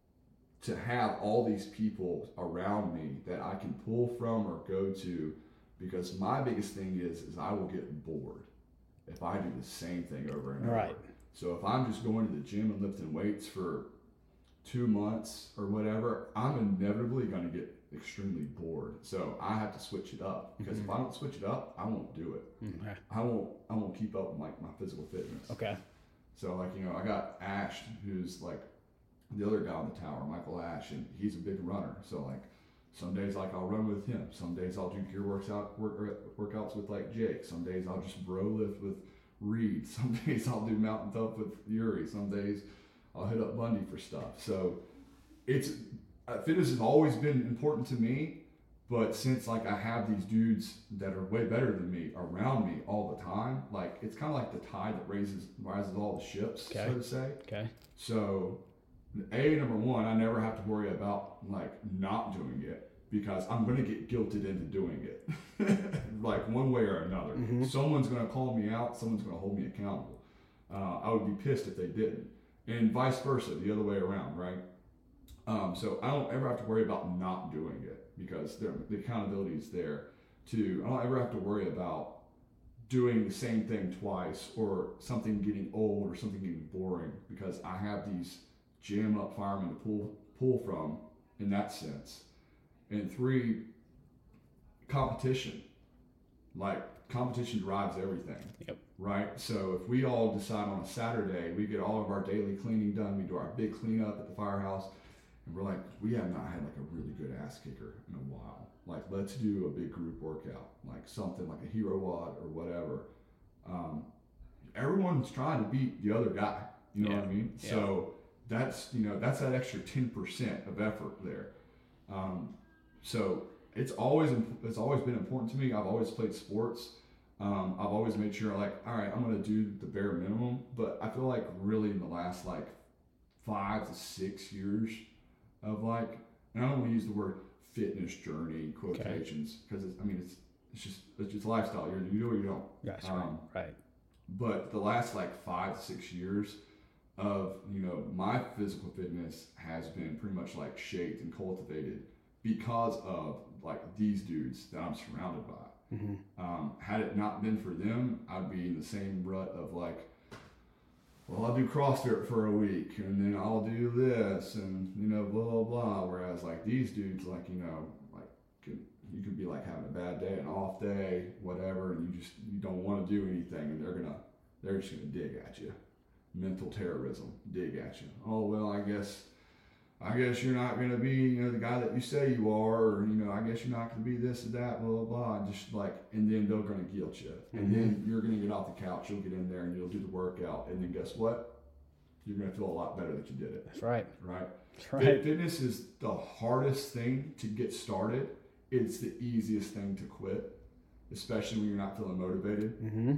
to have all these people around me that I can pull from or go to, because my biggest thing is is I will get bored if I do the same thing over and over. Right. So if I'm just going to the gym and lifting weights for two months or whatever, I'm inevitably going to get extremely bored. So I have to switch it up, because mm-hmm. if I don't switch it up, I won't do it. Okay. I won't. I won't keep up with like my physical fitness. Okay. So like you know, I got Ash, who's like the other guy on the tower, Michael Ash, and he's a big runner. So like some days like I'll run with him. Some days I'll do gear works out work, workouts with like Jake. Some days I'll just bro lift with Reed. Some days I'll do mountain tough with Yuri. Some days I'll hit up Bundy for stuff. So it's uh, fitness has always been important to me, but since like I have these dudes that are way better than me around me all the time, like it's kind of like the tide that raises rises all the ships, okay. so to say. Okay. So a number one, I never have to worry about like not doing it, because I'm going to get guilted into doing it, like one way or another. Mm-hmm. Someone's going to call me out. Someone's going to hold me accountable. Uh, I would be pissed if they didn't, and vice versa, the other way around, right? Um, so I don't ever have to worry about not doing it, because the accountability is there too. I don't ever have to worry about doing the same thing twice, or something getting old or something getting boring, because I have these jam up firemen to pull pull from in that sense. And three, competition. Like, competition drives everything. Yep. Right? So if we all decide on a Saturday, we get all of our daily cleaning done, we do our big cleanup at the firehouse, and we're like, we have not had like a really good ass kicker in a while. Like, let's do a big group workout, like something like a hero wad or whatever. Um, everyone's trying to beat the other guy. You know yeah. what I mean? Yeah. So that's, you know, that's that extra ten percent of effort there. Um, So it's always it's always been important to me. I've always played sports. Um, I've always made sure like, all right, I'm going to do the bare minimum. But I feel like really in the last like five to six years of like, and I don't want to use the word fitness journey quotations, because okay. I mean it's it's just it's just lifestyle. You're, you do or you don't. Yes, um, right. But the last like five to six years, of, you know, my physical fitness has been pretty much like shaped and cultivated because of like these dudes that I'm surrounded by. Mm-hmm. Um, had it not been for them, I'd be in the same rut of like, well, I'll do CrossFit for a week and then I'll do this and, you know, blah, blah, blah. Whereas like these dudes, like, you know, like can, you could be like having a bad day, an off day, whatever, and you just, you don't want to do anything and they're going to, they're just going to dig at you. Mental terrorism, dig at you. Oh, well, I guess, I guess you're not going to be, you know, the guy that you say you are, or, you know, I guess you're not going to be this or that, blah, blah, blah. And just like, and then they're going to guilt you. And Mm-hmm. then you're going to get off the couch, you'll get in there and you'll do the workout. And then guess what? You're going to feel a lot better that you did it. That's right. Right? That's right. Fit- Fitness is the hardest thing to get started. It's the easiest thing to quit, especially when you're not feeling motivated. Mm-hmm.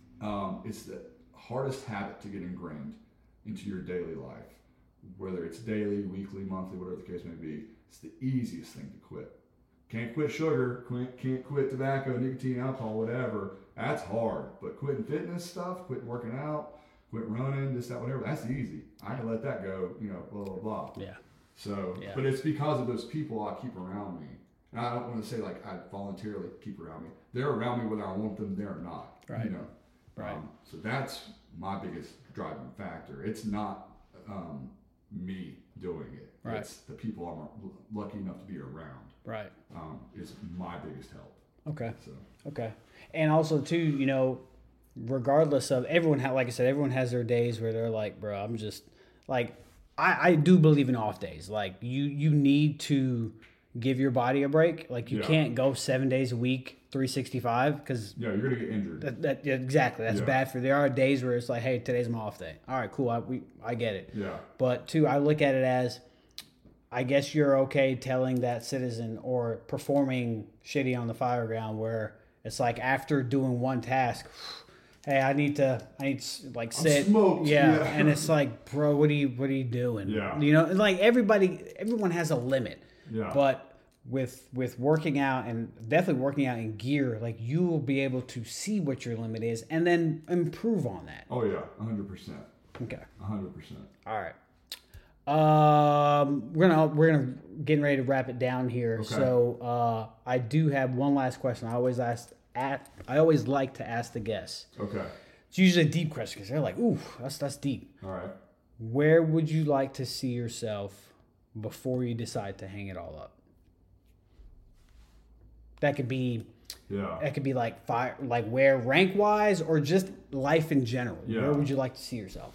Um, it's the hardest habit to get ingrained into your daily life. Whether it's daily, weekly, monthly, whatever the case may be, it's the easiest thing to quit. Can't quit sugar, can't, can't quit tobacco, nicotine, alcohol, whatever. That's hard. But quitting fitness stuff, quitting working out, quit running, this, that, whatever, that's easy. I can let that go, you know, blah, blah, blah. Yeah. So, Yeah. but it's because of those people I keep around me. And I don't want to say like I voluntarily keep around me. They're around me whether I want them there or not. Right. You know. Right. Um, so that's my biggest driving factor. It's not um, me doing it. Right. It's the people I'm l- lucky enough to be around. Right. Um, is my biggest help. Okay. So Okay. And also too, you know, regardless of everyone, ha- like I said, everyone has their days where they're like, bro, I'm just like, I, I do believe in off days. Like you, you need to give your body a break. Like you Yeah. can't go seven days a week, three sixty-five, because yeah, you're gonna get injured. that, that yeah, exactly that's Yeah. bad for. There are days where it's like, hey, today's my off day. All right, cool. I we I get it. yeah. But two, I look at it as, I guess you're okay telling that citizen or performing shitty on the fire ground where it's like after doing one task, hey, I need to, I need to like sit, smoked, yeah. yeah. And it's like, bro, what are you, what are you doing? Yeah. You know, and like everybody, everyone has a limit, Yeah. but with with working out and definitely working out in gear, like you will be able to see what your limit is and then improve on that. Oh yeah, a hundred percent. Okay. A hundred percent. All right. Um, we're gonna we're gonna getting ready to wrap it down here. Okay. So uh, I do have one last question. I always ask at I always like to ask the guests. Okay. It's usually a deep question because they're like, "Ooh, that's that's deep." All right. Where would you like to see yourself before you decide to hang it all up? That could be Yeah. that could be like fire, like where rank wise, or just life in general. Yeah. Where would you like to see yourself?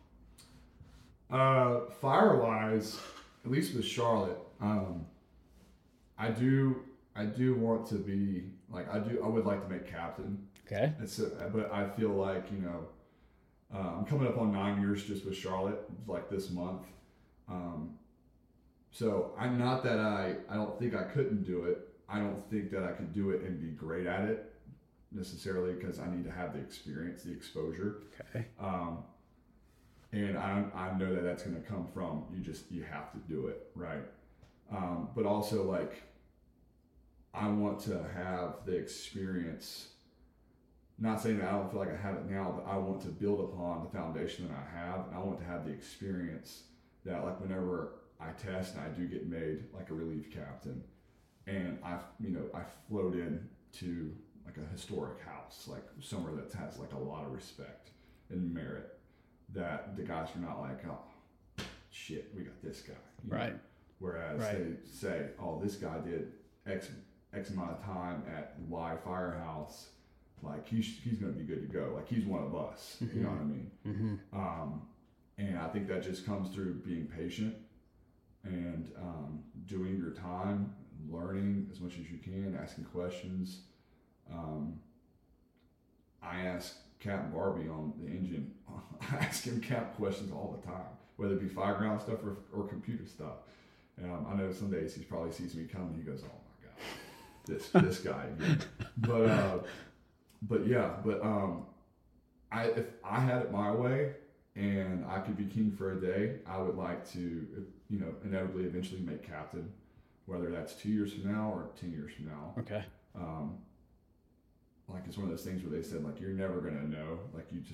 Uh, fire wise, at least with Charlotte, um, I do I do want to be like I do I would like to make captain. Okay. It's a, but I feel like you know uh, I'm coming up on nine years just with Charlotte like this month. Um, so I'm not that I I don't think I couldn't do it. I don't think that I could do it and be great at it necessarily because I need to have the experience, the exposure. Okay. Um, and I, I know that that's going to come from you just you have to do it right, um, but also like I want to have the experience. Not saying that I don't feel like I have it now, but I want to build upon the foundation that I have, and I want to have the experience that like whenever I test and I do get made like a relief captain, and I you know I float in to like a historic house, like somewhere that has like a lot of respect and merit. That the guys are not like, oh, shit, we got this guy. you know? Right. Whereas Right. they say, oh, this guy did X X amount of time at Y firehouse. Like, he's, he's going to be good to go. Like, he's one of us. You know what I mean? Mm-hmm. Um, and I think that just comes through being patient and um, doing your time, learning as much as you can, asking questions. Um, I ask Captain Barbie on the engine. I ask him Cap questions all the time, whether it be fireground stuff or, or computer stuff. Um, I know some days he probably sees me coming. He goes, "Oh my god, this this guy." Again. But uh, but yeah, but um, I if I had it my way and I could be king for a day, I would like to, you know, inevitably eventually make captain, whether that's two years from now or ten years from now. Okay. Um, like it's one of those things where they said like you're never gonna know, like you just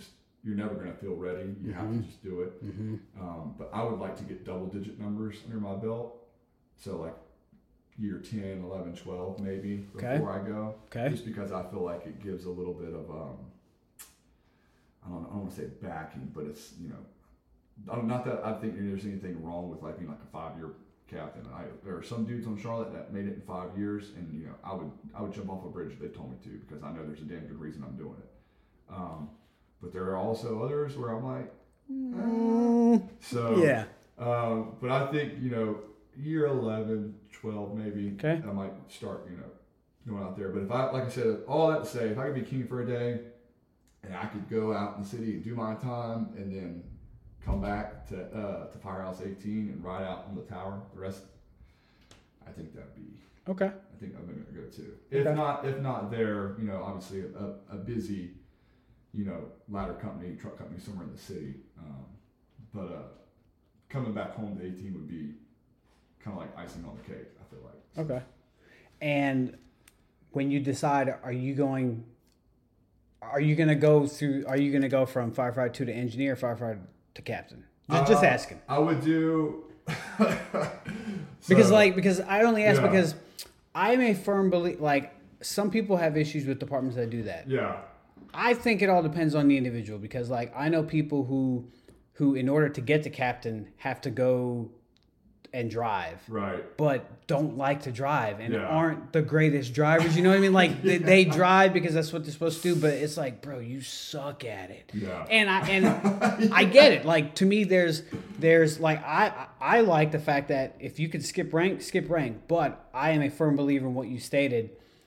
you're never going to feel ready. You mm-hmm. have to just do it. Mm-hmm. Um, but I would like to get double digit numbers under my belt. So like year ten, eleven, twelve maybe before okay. I go. Okay. Just because I feel like it gives a little bit of, um, I don't, I don't want to say backing, but it's, you know, not that I think there's anything wrong with like being like a five-year captain. I, there are some dudes on Charlotte that made it in five years, and you know, I would I would jump off a bridge if they told me to, because I know there's a damn good reason I'm doing it. Um, but there are also others where I'm like, eh. so yeah. Um, but I think, you know, year eleven, twelve maybe, okay. I might start, you know, going out there. But if I, like I said, all that to say, if I could be king for a day, and I could go out in the city and do my time, and then come back to uh, to Firehouse eighteen and ride out on the tower. The rest, I think that'd be okay. I think I'm gonna go too. If okay. not, if not there, you know, obviously a, a busy, you know, ladder company, truck company somewhere in the city. Um, but uh, coming back home to eighteen would be kind of like icing on the cake. I feel like. So. Okay. And when you decide, are you going? Are you gonna go through? Are you gonna go from firefighter two to engineer, firefighter to captain? Just, uh, just asking. I would do so, because like because I only ask yeah. because I'm a firm believer. Like some people have issues with departments that do that. Yeah. I think it all depends on the individual, because like I know people who who in order to get to captain have to go and drive, right? But don't like to drive and yeah. aren't the greatest drivers. You know what I mean? Like they, they drive because that's what they're supposed to do, but it's like, bro, you suck at it. Yeah. And I and yeah. I get it. Like to me, there's there's like I I like the fact that if you could skip rank, skip rank. But I am a firm believer in what you stated,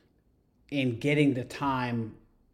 in getting the time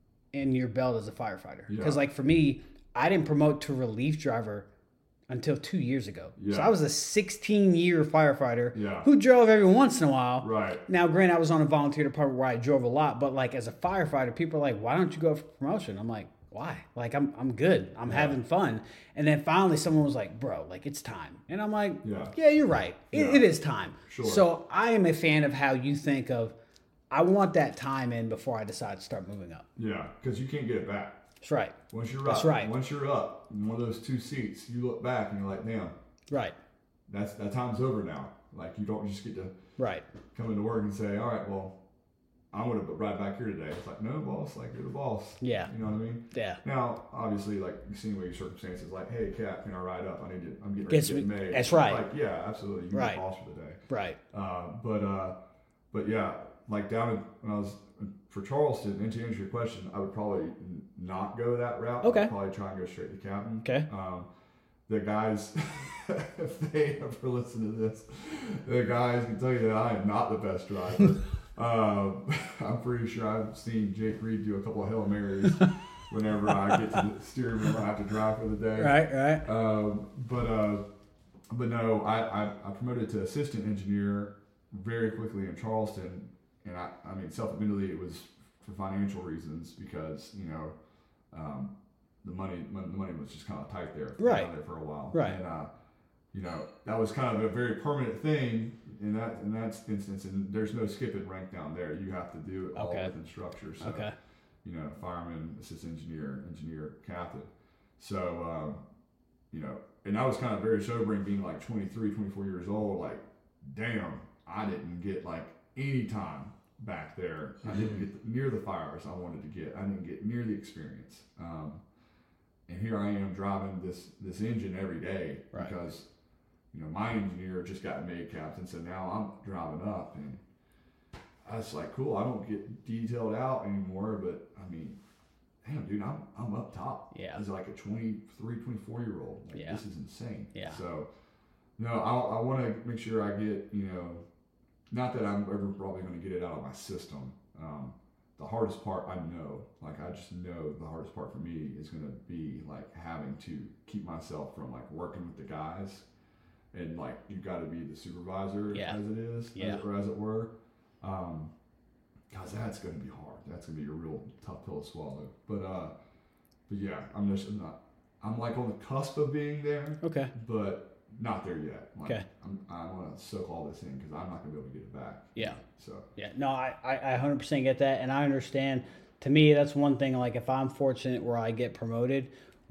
in your belt as a firefighter. Because yeah. like for me, I didn't promote to relief driver until two years ago. Yeah. So I was a sixteen-year firefighter yeah. who drove every once in a while. Right. Now, granted, I was on a volunteer department where I drove a lot, but like as a firefighter, people are like, why don't you go for promotion? I'm like, why? Like, I'm I'm good. I'm yeah. having fun. And then finally someone was like, bro, like, it's time. And I'm like, yeah, yeah you're right. It, yeah. it is time. Sure. So I am a fan of how you think of, I want that time in before I decide to start moving up. Yeah, because you can't get it back. That's right. Once you're That's up, right. Once you're up in one of those two seats, you look back and you're like, damn. Right. That's that time's over now. Like you don't just get to right come into work and say, all right, well, I'm gonna ride back here today. It's like, no, boss, like you're the boss. Yeah. You know what I mean? Yeah. Now, obviously, like you see your circumstances, like, hey, Cap, can I ride up? I need to. I'm getting ready Gets to get me, made. That's right. Like, yeah, absolutely. You're right. the boss for the day. Right. Uh, but uh, but yeah, like down in, when I was for Charleston, and to answer your question, I would probably not go that route. Okay. I'd probably try and go straight to captain. Okay. Um, the guys, if they ever listen to this, the guys can tell you that I am not the best driver. um, I'm pretty sure I've seen Jake Reed do a couple of Hail Marys whenever I get to the steering wheel and I have to drive for the day. Right, right. Um, but uh, but no, I, I, I promoted to assistant engineer very quickly in Charleston. And I, I mean, self-admittedly, it was for financial reasons because, you know, um, the money the money was just kind of tight there, right. down there for a while. Right. And, uh, you know, that was kind of a very permanent thing in that in that instance. And there's no skipping rank down there. You have to do it all okay. within structure. So, okay. you know, fireman, assistant engineer, engineer, captain. So, um, you know, and that was kind of very sobering being like twenty-three, twenty-four years old. Like, damn, I didn't get like any time back there. I didn't get near the fires I wanted to get. I didn't get near the experience. Um, and here I am driving this this engine every day right. because, you know, my engineer just got made captain, so now I'm driving up, and I was like, cool. I don't get detailed out anymore, but I mean, damn, dude, I'm I'm up top. Yeah. As like a twenty-three, twenty-four year old. Like, yeah. This is insane. Yeah. So, no, I I want to make sure I get, you know. Not that I'm ever probably going to get it out of my system. Um, the hardest part, I know, like I just know the hardest part for me is going to be like having to keep myself from like working with the guys, and like you got to be the supervisor yeah. as it is, yeah. as, or as it were. Um, Cause that's going to be hard. That's going to be a real tough pill to swallow. But uh, but yeah, I'm just I'm not. I'm like on the cusp of being there. Okay. But. Not there yet. Like, okay. I'm, I want to soak all this in because I'm not going to be able to get it back. Yeah. So. Yeah. No, I, I, I one hundred percent get that. And I understand. To me, that's one thing. Like, if I'm fortunate where I get promoted,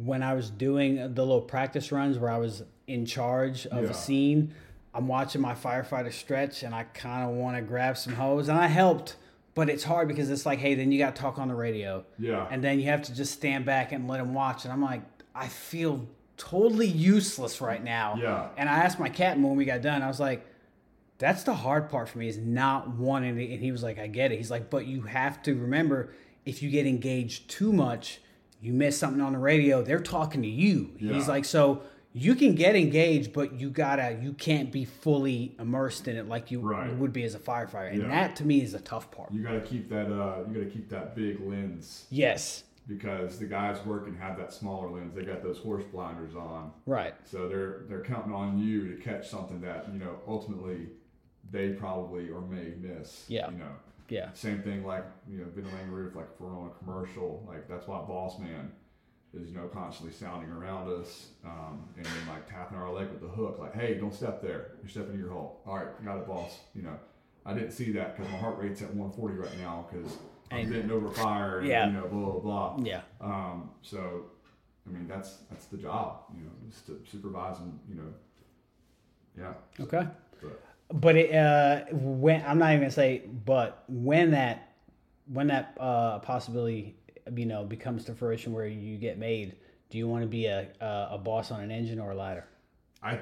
when I was doing the little practice runs where I was in charge of Yeah. a scene, I'm watching my firefighter stretch and I kind of want to grab some hose, and I helped, but it's hard because it's like, hey, then you got to talk on the radio. Yeah. And then you have to just stand back and let him watch. And I'm like, I feel totally useless right now. Yeah. And I asked my captain when we got done, I was like, that's the hard part for me is not wanting to. And he was like, I get it. He's like, but you have to remember, if you get engaged too much, you miss something on the radio, they're talking to you. Yeah. He's like, so you can get engaged, but you gotta, you can't be fully immersed in it like you Right. would be as a firefighter. And Yeah. that to me is the tough part. You got to keep that. Uh, you got to keep that big lens Yes. because the guys working have that smaller lens. They got those horse blinders on, Right. so they're they're counting on you to catch something that you know ultimately they probably or may miss. Yeah. You know. Yeah. Same thing like you know ventilating roof. Like if we're on a commercial, like that's why Boss Man is you know constantly sounding around us, um, and then like tapping our leg with the hook, like, hey, don't step there. You're stepping to your hole. All right, got it, boss. You know, I didn't see that because my heart rate's at one forty right now because I'm And- bent over fire. And, Yeah. You know, blah blah blah. Yeah. Um, so, I mean, that's that's the job. You know, just to supervise and you know, yeah. Okay. But, But it, uh, when I'm not even gonna say, but when that when that uh, possibility you know becomes to fruition where you get made, do you want to be a a, a boss on an engine or a ladder? I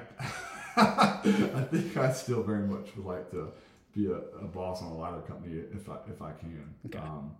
I think I still very much would like to be a, a boss on a ladder company if I if I can. Okay. Um,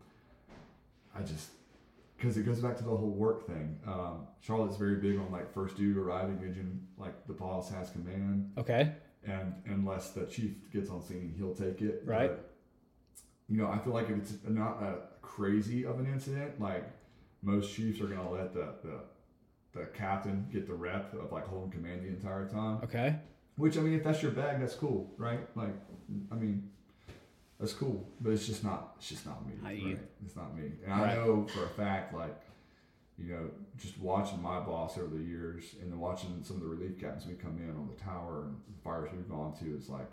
I just because it goes back to the whole work thing. Um, Charlotte's very big on like first due arriving engine, like the boss has command, Okay. and unless the chief gets on scene, he'll take it. Right. But, you know, I feel like if it's not a crazy of an incident, like most chiefs are gonna let the the, the captain get the rep of like holding command the entire time. Okay. Which I mean, if that's your bag, that's cool, right? Like, I mean, that's cool, but it's just not. It's just not me. Not right? you. It's not me, and I Right. know for a fact, like, you know, just watching my boss over the years, and then watching some of the relief captains we come in on the tower and the fires we've gone to, is like,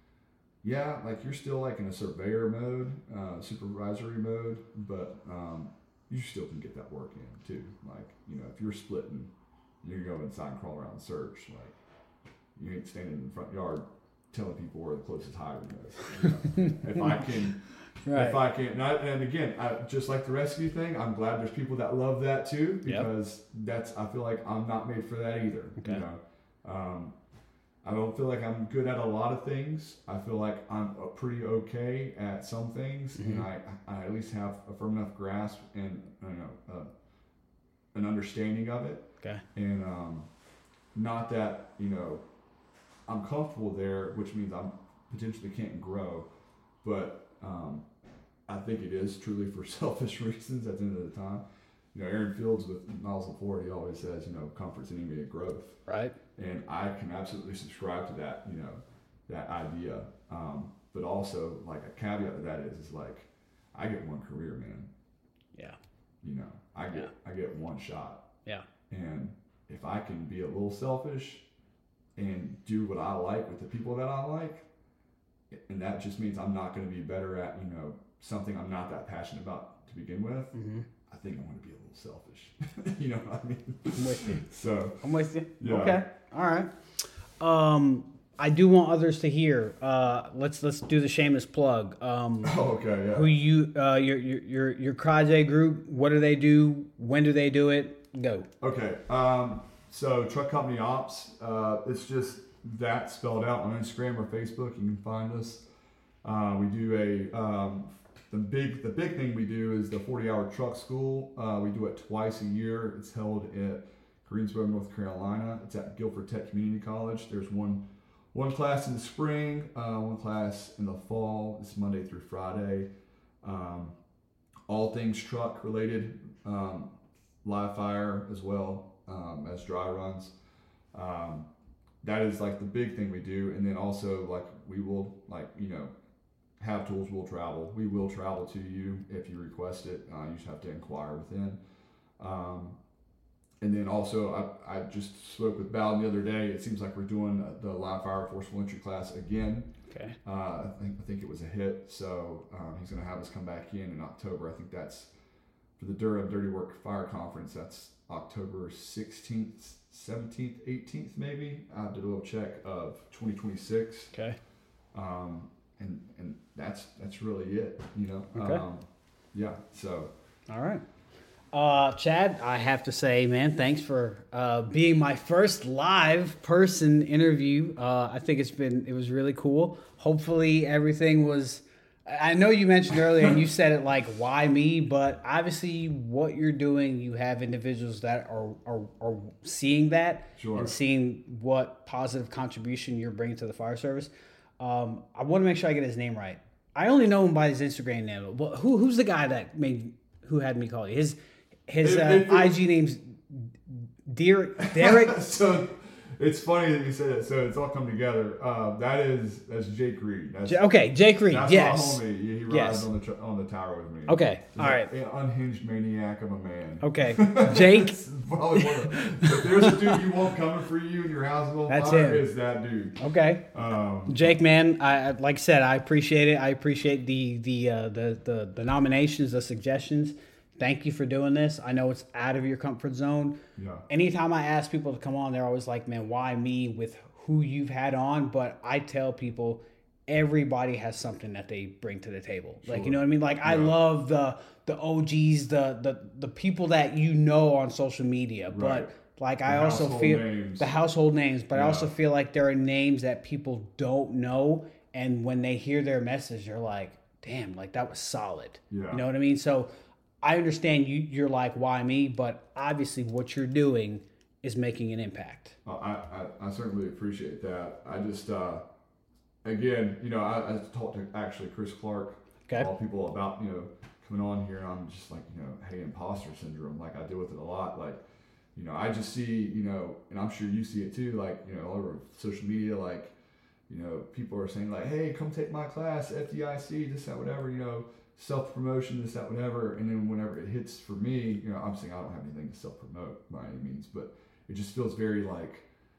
yeah, like you're still like in a surveyor mode, uh, supervisory mode, but um, you still can get that work in too. Like, you know, if you're splitting, you go inside and crawl around and search, like. You ain't standing in the front yard telling people where the closest hydrant is. You know? If I can, Right. if I can, and, I, and again, I, just like the rescue thing, I'm glad there's people that love that too, Yep. because that's, I feel like I'm not made for that either. Okay. You know, um, I don't feel like I'm good at a lot of things. I feel like I'm uh, pretty okay at some things, Mhm. and I, I at least have a firm enough grasp and you know uh, an understanding of it. Okay. And um, not that you know. I'm comfortable there, which means I'm potentially can't grow, but um, I think it is truly for selfish reasons at the end of the time. You know, Aaron Fields with Miles of Ford, he always says, you know, comfort's an enemy of growth. Right. And I can absolutely subscribe to that, you know, that idea. Um, but also, like, a caveat to that is, is like, I get one career, man. Yeah. You know, I get, I get one shot. Yeah. And if I can be a little selfish and do what I like with the people that I like, and that just means I'm not going to be better at, you know, something I'm not that passionate about to begin with, Mm-hmm. I think I'm going to be a little selfish. You know what I mean? I'm with you. So, I'm with you. Yeah. Okay. All right. Um, I do want others to hear. Uh, let's let's do the shameless plug. Um, oh, okay, yeah. who you uh your your your your Craj group? What do they do? When do they do it? Go. Okay, um, so Truck Company Ops, uh, it's just that spelled out on Instagram or Facebook. You can find us. Uh, we do a um, the big the big thing we do is the forty hour truck school. Uh, we do it twice a year. It's held at Greensboro, North Carolina. It's at Guilford Tech Community College. There's one one class in the spring, uh, one class in the fall. It's Monday through Friday. Um, all things truck related. Um, live fire as well um, as dry runs. Um, that is like the big thing we do. And then also like we will like, you know, have tools will travel. We will travel to you if you request it. Uh, you just have to inquire within. Um, and then also I, I just spoke with Bal the other day. It seems like we're doing the live fire forceful entry class again. Okay. Uh, I think I think it was a hit. So um, he's going to have us come back in in October. I think that's for the Durham Dirty Work Fire Conference. That's October sixteenth, seventeenth, eighteenth, maybe. I have to double check of twenty twenty-six. Okay. Um, and and that's that's really it, you know. Okay. Um, yeah. So. All right. Uh, Chad, I have to say, man, thanks for uh, being my first live person interview. Uh, I think it's been, it was really cool. Hopefully everything was, I know you mentioned earlier and you said it like, why me? But obviously what you're doing, you have individuals that are, are, are seeing that Sure. and seeing what positive contribution you're bringing to the fire service. Um, I want to make sure I get his name right. I only know him by his Instagram name. But who, who's the guy that made, who had me call you? His, His uh, I G name's Derek. Derek. So it's funny that you said it. So it's all come together. Uh, that is that's Jake Reed. That's, J- okay, Jake Reed. That's yes. my homie. He, he rides Yes. on the tr- on the tower with me. Okay. He's All right. An unhinged maniac of a man. Okay. Jake. It's probably one of- if there's a dude you want coming for you and your house is on That's fire, him. it's that dude. Okay. Um, Jake, man, I like I said, I appreciate it. I appreciate the the uh, the, the the nominations, the suggestions. Thank you for doing this. I know it's out of your comfort zone. Yeah. Anytime I ask people to come on, they're always like, man, why me with who you've had on? But I tell people everybody has something that they bring to the table. Like, Sure. you know what I mean? Like, I Yeah. love the the O Gs, the the the people that you know on social media. Right. But like, The I also household feel names. the household names, but I Yeah. also feel like there are names that people don't know. And when they hear their message, they're like, damn, like that was solid. Yeah. You know what I mean? So I understand you, you're like, why me? But obviously what you're doing is making an impact. Uh, I, I, I certainly appreciate that. I just, uh, again, you know, I, I talked to actually Chris Clark, Okay. all people about, you know, coming on here, and I'm just like, you know, hey, imposter syndrome. Like, I deal with it a lot. Like, you know, I just see, you know, and I'm sure you see it too, like, you know, all over social media, like, you know, people are saying like, hey, come take my class, F D I C, this, that, whatever, you know, self-promotion, this, that, whatever. And then whenever it hits for me, you know, I'm saying I don't have anything to self-promote by any means, but it just feels very like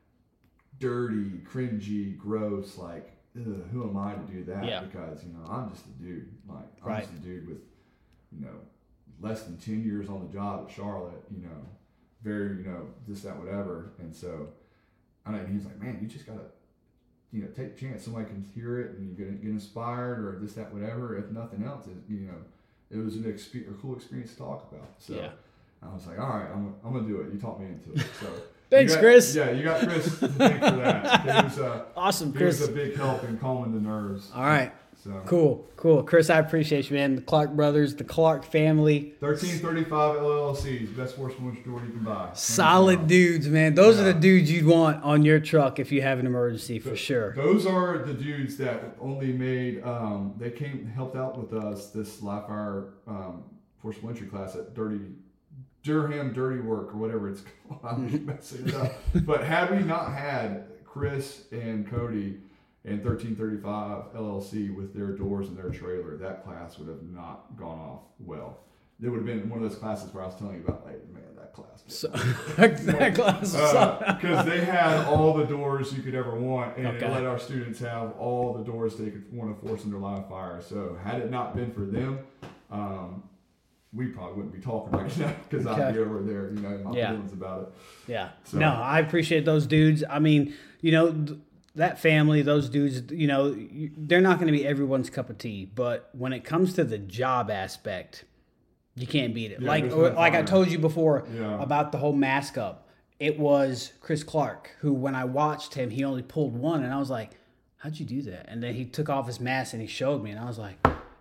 dirty, cringy, gross, like, ugh, who am I to do that? Yeah. Because, you know, I'm just a dude. Like, I'm Right. just a dude with, you know, less than ten years on the job at Charlotte, you know, very, you know, this, that, whatever. And so, I know, and he's like, man, you just got to, you know, take a chance. Somebody can hear it and you get, get inspired or this, that, whatever. If nothing else, it, you know, it was an exp- a cool experience to talk about. So Yeah. I was like, all right, I'm, I'm going to do it. You talked me into it. So Thanks, you got, Chris. Yeah, you got Chris to thank for that. He was, uh, Awesome, he was Chris. a big help in calming the nerves. All right. So Cool. Cool. Chris, I appreciate you, man. The Clark brothers, the Clark family. thirteen thirty-five L L Cs, best sports motor store you can buy. Solid dudes, man. Those Yeah. are the dudes you'd want on your truck if you have an emergency, for sure. Those are the dudes that only made, um, they came, helped out with us this live fire um, forcible entry class at Dirty, Durham Dirty Work or whatever it's called. I'm messing it up. But had we not had Chris and Cody and thirteen thirty-five L L C with their doors and their trailer, that class would have not gone off well. It would have been one of those classes where I was telling you about, like, man, that class. So, that class was solid. Because they had all the doors you could ever want, and Okay. it let our students have all the doors they could want to force into live fire. So had it not been for them, um, we probably wouldn't be talking right now because I'd Okay. be over there, you know, in my Yeah. feelings about it. Yeah. So- No, I appreciate those dudes. I mean, you know, th- that family, those dudes, you know, you- they're not going to be everyone's cup of tea. But when it comes to the job aspect, you can't beat it. Yeah, like there's or, no like I fire. told you before Yeah. about the whole mask up. It was Chris Clark who, when I watched him, he only pulled one. And I was like, how'd you do that? And then he took off his mask and he showed me. And I was like,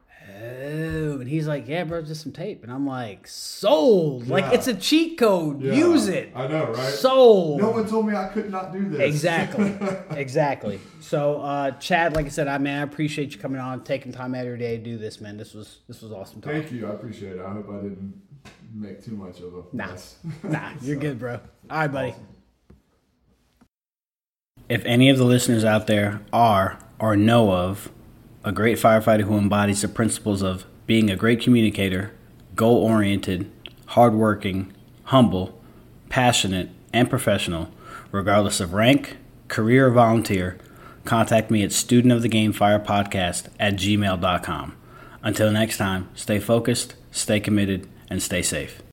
oh. And he's like, yeah, bro, just some tape. And I'm like, sold. Like, Yeah. it's a cheat code. Yeah, Use it. I know, right? Sold. No one told me I could not do this. Exactly. Exactly. So, uh, Chad, like I said, I man, I appreciate you coming on, taking time out of your day to do this, man. This was this was awesome talk. Thank you. I appreciate it. I hope I didn't make too much of a Nah. mess. Nah, you're So, good, bro. All right, buddy. awesome. If any of the listeners out there are or know of a great firefighter who embodies the principles of being a great communicator, goal-oriented, hardworking, humble, passionate, and professional, regardless of rank, career, or volunteer, contact me at studentofthegamefirepodcast at gmail dot com. Until next time, stay focused, stay committed, and stay safe.